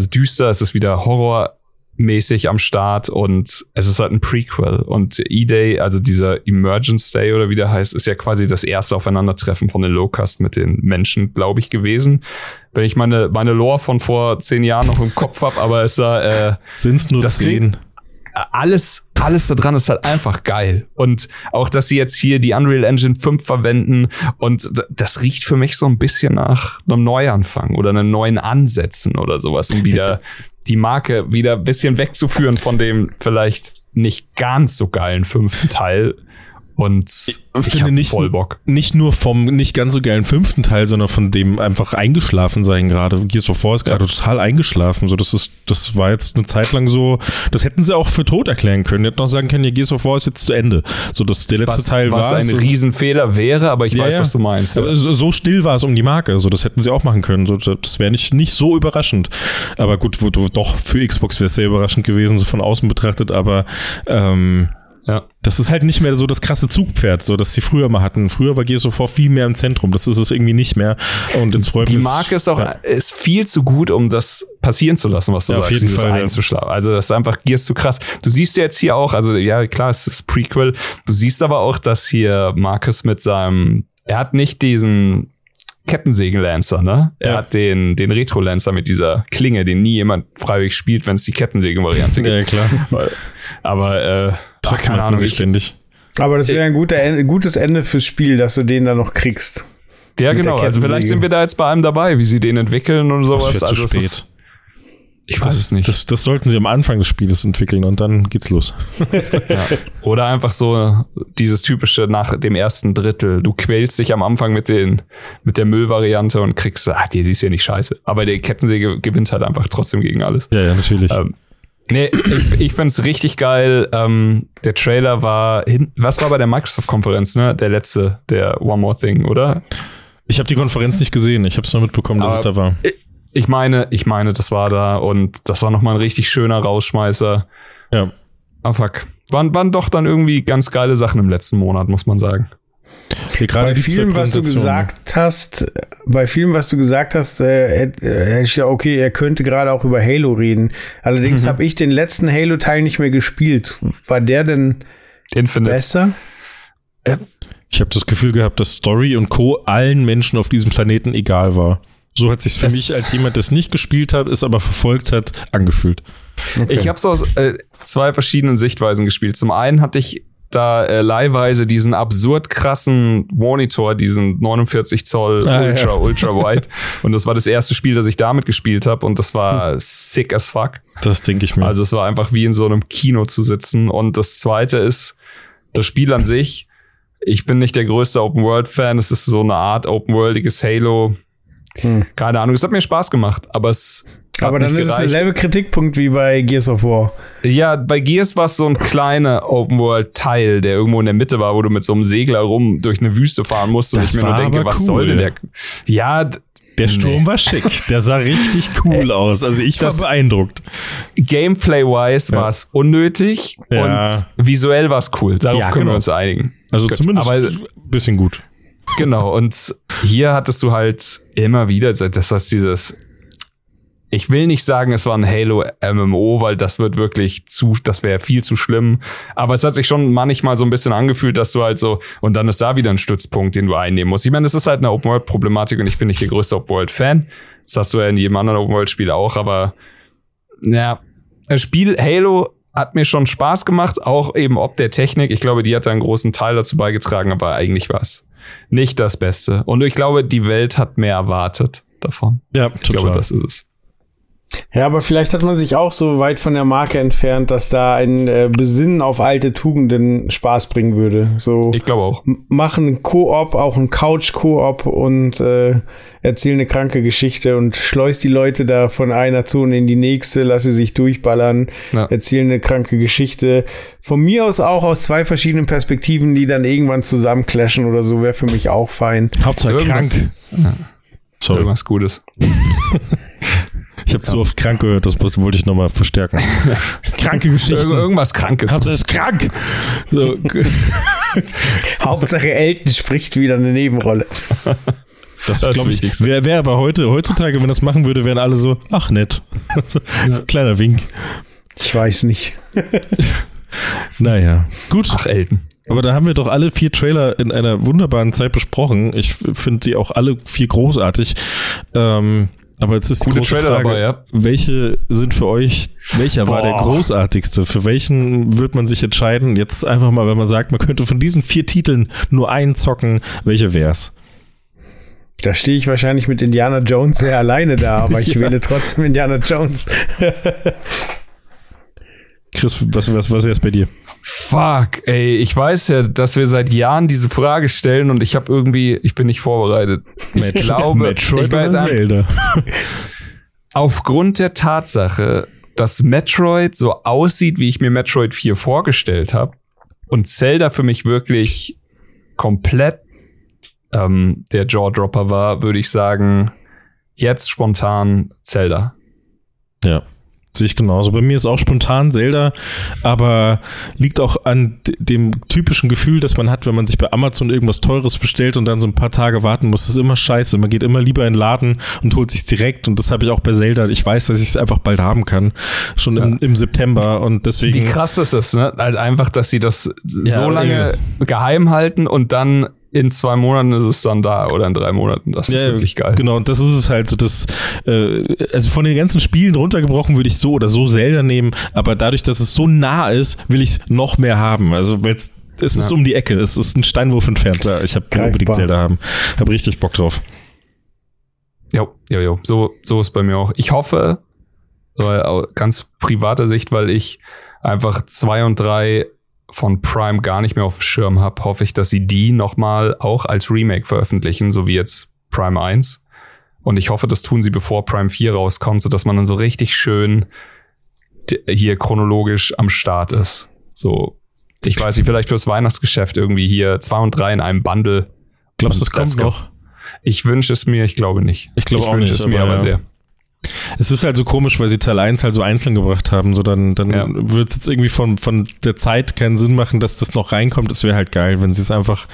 es ist wieder horrormäßig am Start und es ist halt ein Prequel und E-Day, also dieser Emergence Day oder wie der heißt, ist ja quasi das erste Aufeinandertreffen von den Locust mit den Menschen, glaube ich, gewesen. Wenn ich meine Lore von vor 10 Jahren noch im Kopf habe, aber es war sind's nur 10. Alles da dran ist halt einfach geil. Und auch, dass sie jetzt hier die Unreal Engine 5 verwenden und das riecht für mich so ein bisschen nach einem Neuanfang oder einem neuen Ansätzen oder sowas, um wieder die Marke wieder ein bisschen wegzuführen von dem vielleicht nicht ganz so geilen 5. Teil. Und ich hab voll Bock. Nicht nur vom nicht ganz so geilen 5. Teil, sondern von dem einfach eingeschlafen sein gerade. Gears of War ist gerade total eingeschlafen. So, das war jetzt eine Zeit lang so, das hätten sie auch für tot erklären können. Die hätten auch sagen können, ja, Gears of War ist jetzt zu Ende. So, dass der letzte Teil war. Was ein Riesenfehler wäre, aber ich weiß, was du meinst. Ja. So still war es um die Marke. So, das hätten sie auch machen können. So, das wäre nicht so überraschend. Aber gut, doch, für Xbox wäre es sehr überraschend gewesen, so von außen betrachtet, aber das ist halt nicht mehr so das krasse Zugpferd, so dass sie früher mal hatten. Früher war Gears of War viel mehr im Zentrum. Das ist es irgendwie nicht mehr. Und jetzt freut mich. Die Marke ist viel zu gut, um das passieren zu lassen, was du sagst, auf jeden Fall einzuschlagen. Also das ist einfach Gears zu krass. Du siehst ja jetzt hier auch, also ja klar, es ist Prequel. Du siehst aber auch, dass hier Marcus mit seinem, er hat nicht diesen Kettensägen-Lancer, ne? Er hat den Retro-Lancer mit dieser Klinge, den nie jemand freiwillig spielt, wenn es die Kettensägen-Variante gibt. Ja, klar. Aber keine Ahnung, ständig. Aber das wäre ein gutes Ende fürs Spiel, dass du den dann noch kriegst. Ja, genau. Also vielleicht sind wir da jetzt bei einem dabei, wie sie den entwickeln und sowas. Das wird zu spät. Ich weiß es nicht. Das sollten sie am Anfang des Spieles entwickeln und dann geht's los. Ja. Oder einfach so dieses typische nach dem ersten Drittel. Du quälst dich am Anfang mit der Müllvariante und kriegst, die ist ja nicht scheiße. Aber der Kettensäge gewinnt halt einfach trotzdem gegen alles. Ja, natürlich. Nee, ich find's richtig geil. Der Trailer was war bei der Microsoft-Konferenz, ne? Der letzte, der One More Thing, oder? Ich habe die Konferenz nicht gesehen. Ich habe es nur mitbekommen, dass es da war. Ich meine, das war da und das war nochmal ein richtig schöner Rausschmeißer. Ja. Ah, fuck. Waren doch dann irgendwie ganz geile Sachen im letzten Monat, muss man sagen. Bei vielem, was du gesagt hast, er könnte gerade auch über Halo reden. Allerdings habe ich den letzten Halo-Teil nicht mehr gespielt. War der denn Infinite besser? Ich habe das Gefühl gehabt, dass Story und Co. allen Menschen auf diesem Planeten egal war. So hat sich für mich als jemand, der es nicht gespielt hat, es aber verfolgt hat, angefühlt. Okay. Ich habe es aus 2 verschiedenen Sichtweisen gespielt. Zum einen hatte ich da leihweise diesen absurd krassen Monitor, diesen 49 Zoll Ultra Wide. Und das war das erste Spiel, das ich damit gespielt habe. Und das war sick as fuck. Das denke ich mir. Also es war einfach wie in so einem Kino zu sitzen. Und das zweite ist, das Spiel an sich. Ich bin nicht der größte Open-World-Fan. Es ist so eine Art open-worldiges Halo. Keine Ahnung, es hat mir Spaß gemacht, aber dann ist es derselbe Kritikpunkt wie bei Gears of War. Ja, bei Gears war es so ein kleiner Open-World-Teil, der irgendwo in der Mitte war, wo du mit so einem Segler durch eine Wüste fahren musst und ich mir nur denke, was soll denn der? Ja, der Sturm war schick, der sah richtig cool aus, also ich war beeindruckt. Gameplay-wise war es unnötig und visuell war es cool, darauf können wir uns einigen. Also zumindest ein bisschen gut. Genau, und hier hattest du halt immer wieder, das war dieses, ich will nicht sagen, es war ein Halo-MMO, weil das wird wirklich das wäre viel zu schlimm, aber es hat sich schon manchmal so ein bisschen angefühlt, dass du halt so, und dann ist da wieder ein Stützpunkt, den du einnehmen musst. Ich meine, das ist halt eine Open-World-Problematik und ich bin nicht der größte Open-World-Fan, das hast du ja in jedem anderen Open-World-Spiel auch, aber ja, Das Spiel Halo hat mir schon Spaß gemacht, auch eben ob der Technik. Ich glaube, die hat da einen großen Teil dazu beigetragen, aber eigentlich war es nicht das Beste. Und ich glaube, die Welt hat mehr erwartet davon. Ja, ich glaube, das ist es. Ja, aber vielleicht hat man sich auch so weit von der Marke entfernt, dass da ein Besinnen auf alte Tugenden Spaß bringen würde. So, ich glaube auch. Machen einen Koop, auch einen Couch-Koop und erzählen eine kranke Geschichte und schleust die Leute da von einer Zone in die nächste, lass sie sich durchballern, erzählen eine kranke Geschichte. Von mir aus auch aus 2 verschiedenen Perspektiven, die dann irgendwann zusammenclashen oder so, wäre für mich auch fein. Hauptsache krank. Ja. Sorry. Irgendwas Gutes. Ich habe zu oft krank gehört, das wollte ich nochmal verstärken. Kranke Geschichten. Irgendwas Krankes. Hauptsache ist krank. So. Hauptsache Elton spricht wieder eine Nebenrolle. Das glaube ich, wäre aber heutzutage, wenn das machen würde, wären alle so, ach nett. Kleiner Wink. Ich weiß nicht. Naja, gut. Ach, Elton. Aber da haben wir doch alle 4 Trailer in einer wunderbaren Zeit besprochen. Ich finde die auch alle 4 großartig. Aber jetzt ist die große Frage, dabei, ja. Welche sind für euch, welcher war der großartigste? Für welchen wird man sich entscheiden? Jetzt einfach mal, wenn man sagt, man könnte von diesen 4 Titeln nur einen zocken, welche wär's? Da stehe ich wahrscheinlich mit Indiana Jones sehr alleine da, aber ich wähle trotzdem Indiana Jones. Chris, was wär's bei dir? Fuck, ey, ich weiß ja, dass wir seit Jahren diese Frage stellen und ich bin nicht vorbereitet. Ich glaube, Metroid oder Zelda? Aufgrund der Tatsache, dass Metroid so aussieht, wie ich mir Metroid 4 vorgestellt habe und Zelda für mich wirklich komplett der Jaw-Dropper war, würde ich sagen, jetzt spontan Zelda. Ja. Sehe ich genauso. Bei mir ist auch spontan Zelda, aber liegt auch an dem typischen Gefühl, das man hat, wenn man sich bei Amazon irgendwas Teures bestellt und dann so ein paar Tage warten muss. Das ist immer scheiße. Man geht immer lieber in den Laden und holt sich's direkt und das habe ich auch bei Zelda. Ich weiß, dass ich es einfach bald haben kann. Schon im September und deswegen. Wie krass ist es, ne? Halt einfach, dass sie das so lange geheim halten und dann in 2 Monaten ist es dann da oder in 3 Monaten. Das ist wirklich geil. Genau, und das ist es halt so, also von den ganzen Spielen runtergebrochen würde ich so oder so Zelda nehmen, aber dadurch, dass es so nah ist, will ich es noch mehr haben. Also es ist um die Ecke, es ist ein Steinwurf entfernt. Ich habe unbedingt Zelda haben. Habe richtig Bock drauf. Jo. So ist bei mir auch. Ich hoffe, ganz privater Sicht, weil ich einfach 2 und 3 von Prime gar nicht mehr auf dem Schirm habe, hoffe ich, dass sie die nochmal auch als Remake veröffentlichen, so wie jetzt Prime 1. Und ich hoffe, das tun sie, bevor Prime 4 rauskommt, sodass man dann so richtig schön hier chronologisch am Start ist. So, ich weiß nicht, vielleicht fürs Weihnachtsgeschäft irgendwie hier 2 und 3 in einem Bundle. Glaubst du, das kommt noch? Ich wünsche es mir, ich glaube nicht. Ich glaube auch nicht. Ich wünsche es mir aber sehr. Es ist halt so komisch, weil sie Teil 1 halt so einzeln gebracht haben. So dann wird es jetzt irgendwie von der Zeit keinen Sinn machen, dass das noch reinkommt. Es wäre halt geil, wenn sie es einfach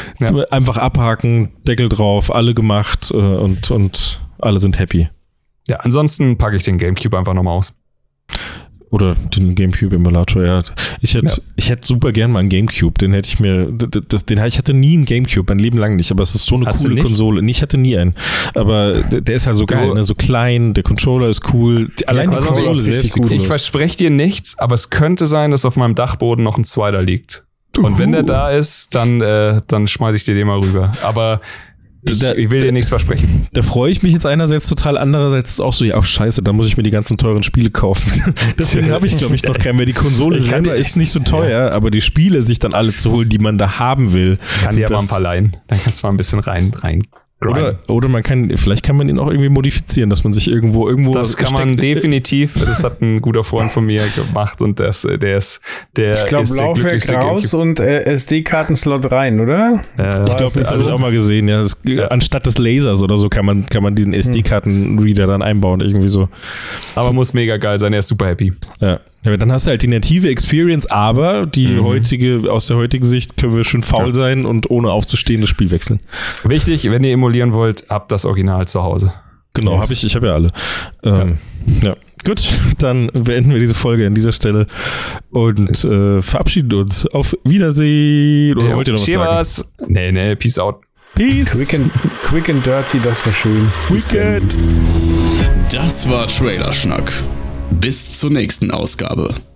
abhaken, Deckel drauf, alle gemacht und alle sind happy. Ja, ansonsten packe ich den GameCube einfach nochmal aus. Oder den GameCube-Emulator, ja. Ich hätte super gern mal einen GameCube. Den hätte ich mir, ich hatte nie einen GameCube, mein Leben lang nicht, aber es ist so eine coole Konsole. Nee, ich hatte nie einen. Aber der ist halt so geil, ne? So klein, der Controller ist cool. Allein die Konsole selbst ist cool. Ich verspreche dir nichts, aber es könnte sein, dass auf meinem Dachboden noch ein zweiter liegt. Und wenn der da ist, dann schmeiße ich dir den mal rüber. Aber ich will dir nichts versprechen. Da freue ich mich jetzt einerseits total, andererseits ist auch so, ja, scheiße, da muss ich mir die ganzen teuren Spiele kaufen. Deswegen habe ich, glaube ich, noch keinen mehr. Die Konsole selber ist nicht so teuer, aber die Spiele sich dann alle zu holen, die man da haben will. Ich kann dir aber ein paar leihen. Dann kannst du mal ein bisschen rein. Oder vielleicht kann man ihn auch irgendwie modifizieren, dass man sich irgendwo das kann man definitiv, das hat ein guter Freund von mir gemacht und der ist ich glaube, Laufwerk raus und SD-Kartenslot rein, oder? Ich glaube, das habe ich auch mal gesehen, ja. Anstatt des Lasers oder so kann man den SD-Karten-Reader dann einbauen, irgendwie so. Aber muss mega geil sein, er ist super happy. Ja, dann hast du halt die native Experience, aber aus der heutigen Sicht können wir schön faul sein und ohne aufzustehen das Spiel wechseln. Wichtig, wenn ihr emulieren wollt, habt das Original zu Hause. Genau, ich habe ja alle. Ja. Gut, dann beenden wir diese Folge an dieser Stelle und verabschieden uns. Auf Wiedersehen. Oder wollt ihr noch was sagen? Nee, peace out. Peace. Quick and dirty, das war schön. Weekend. Das war Trailerschnack. Bis zur nächsten Ausgabe.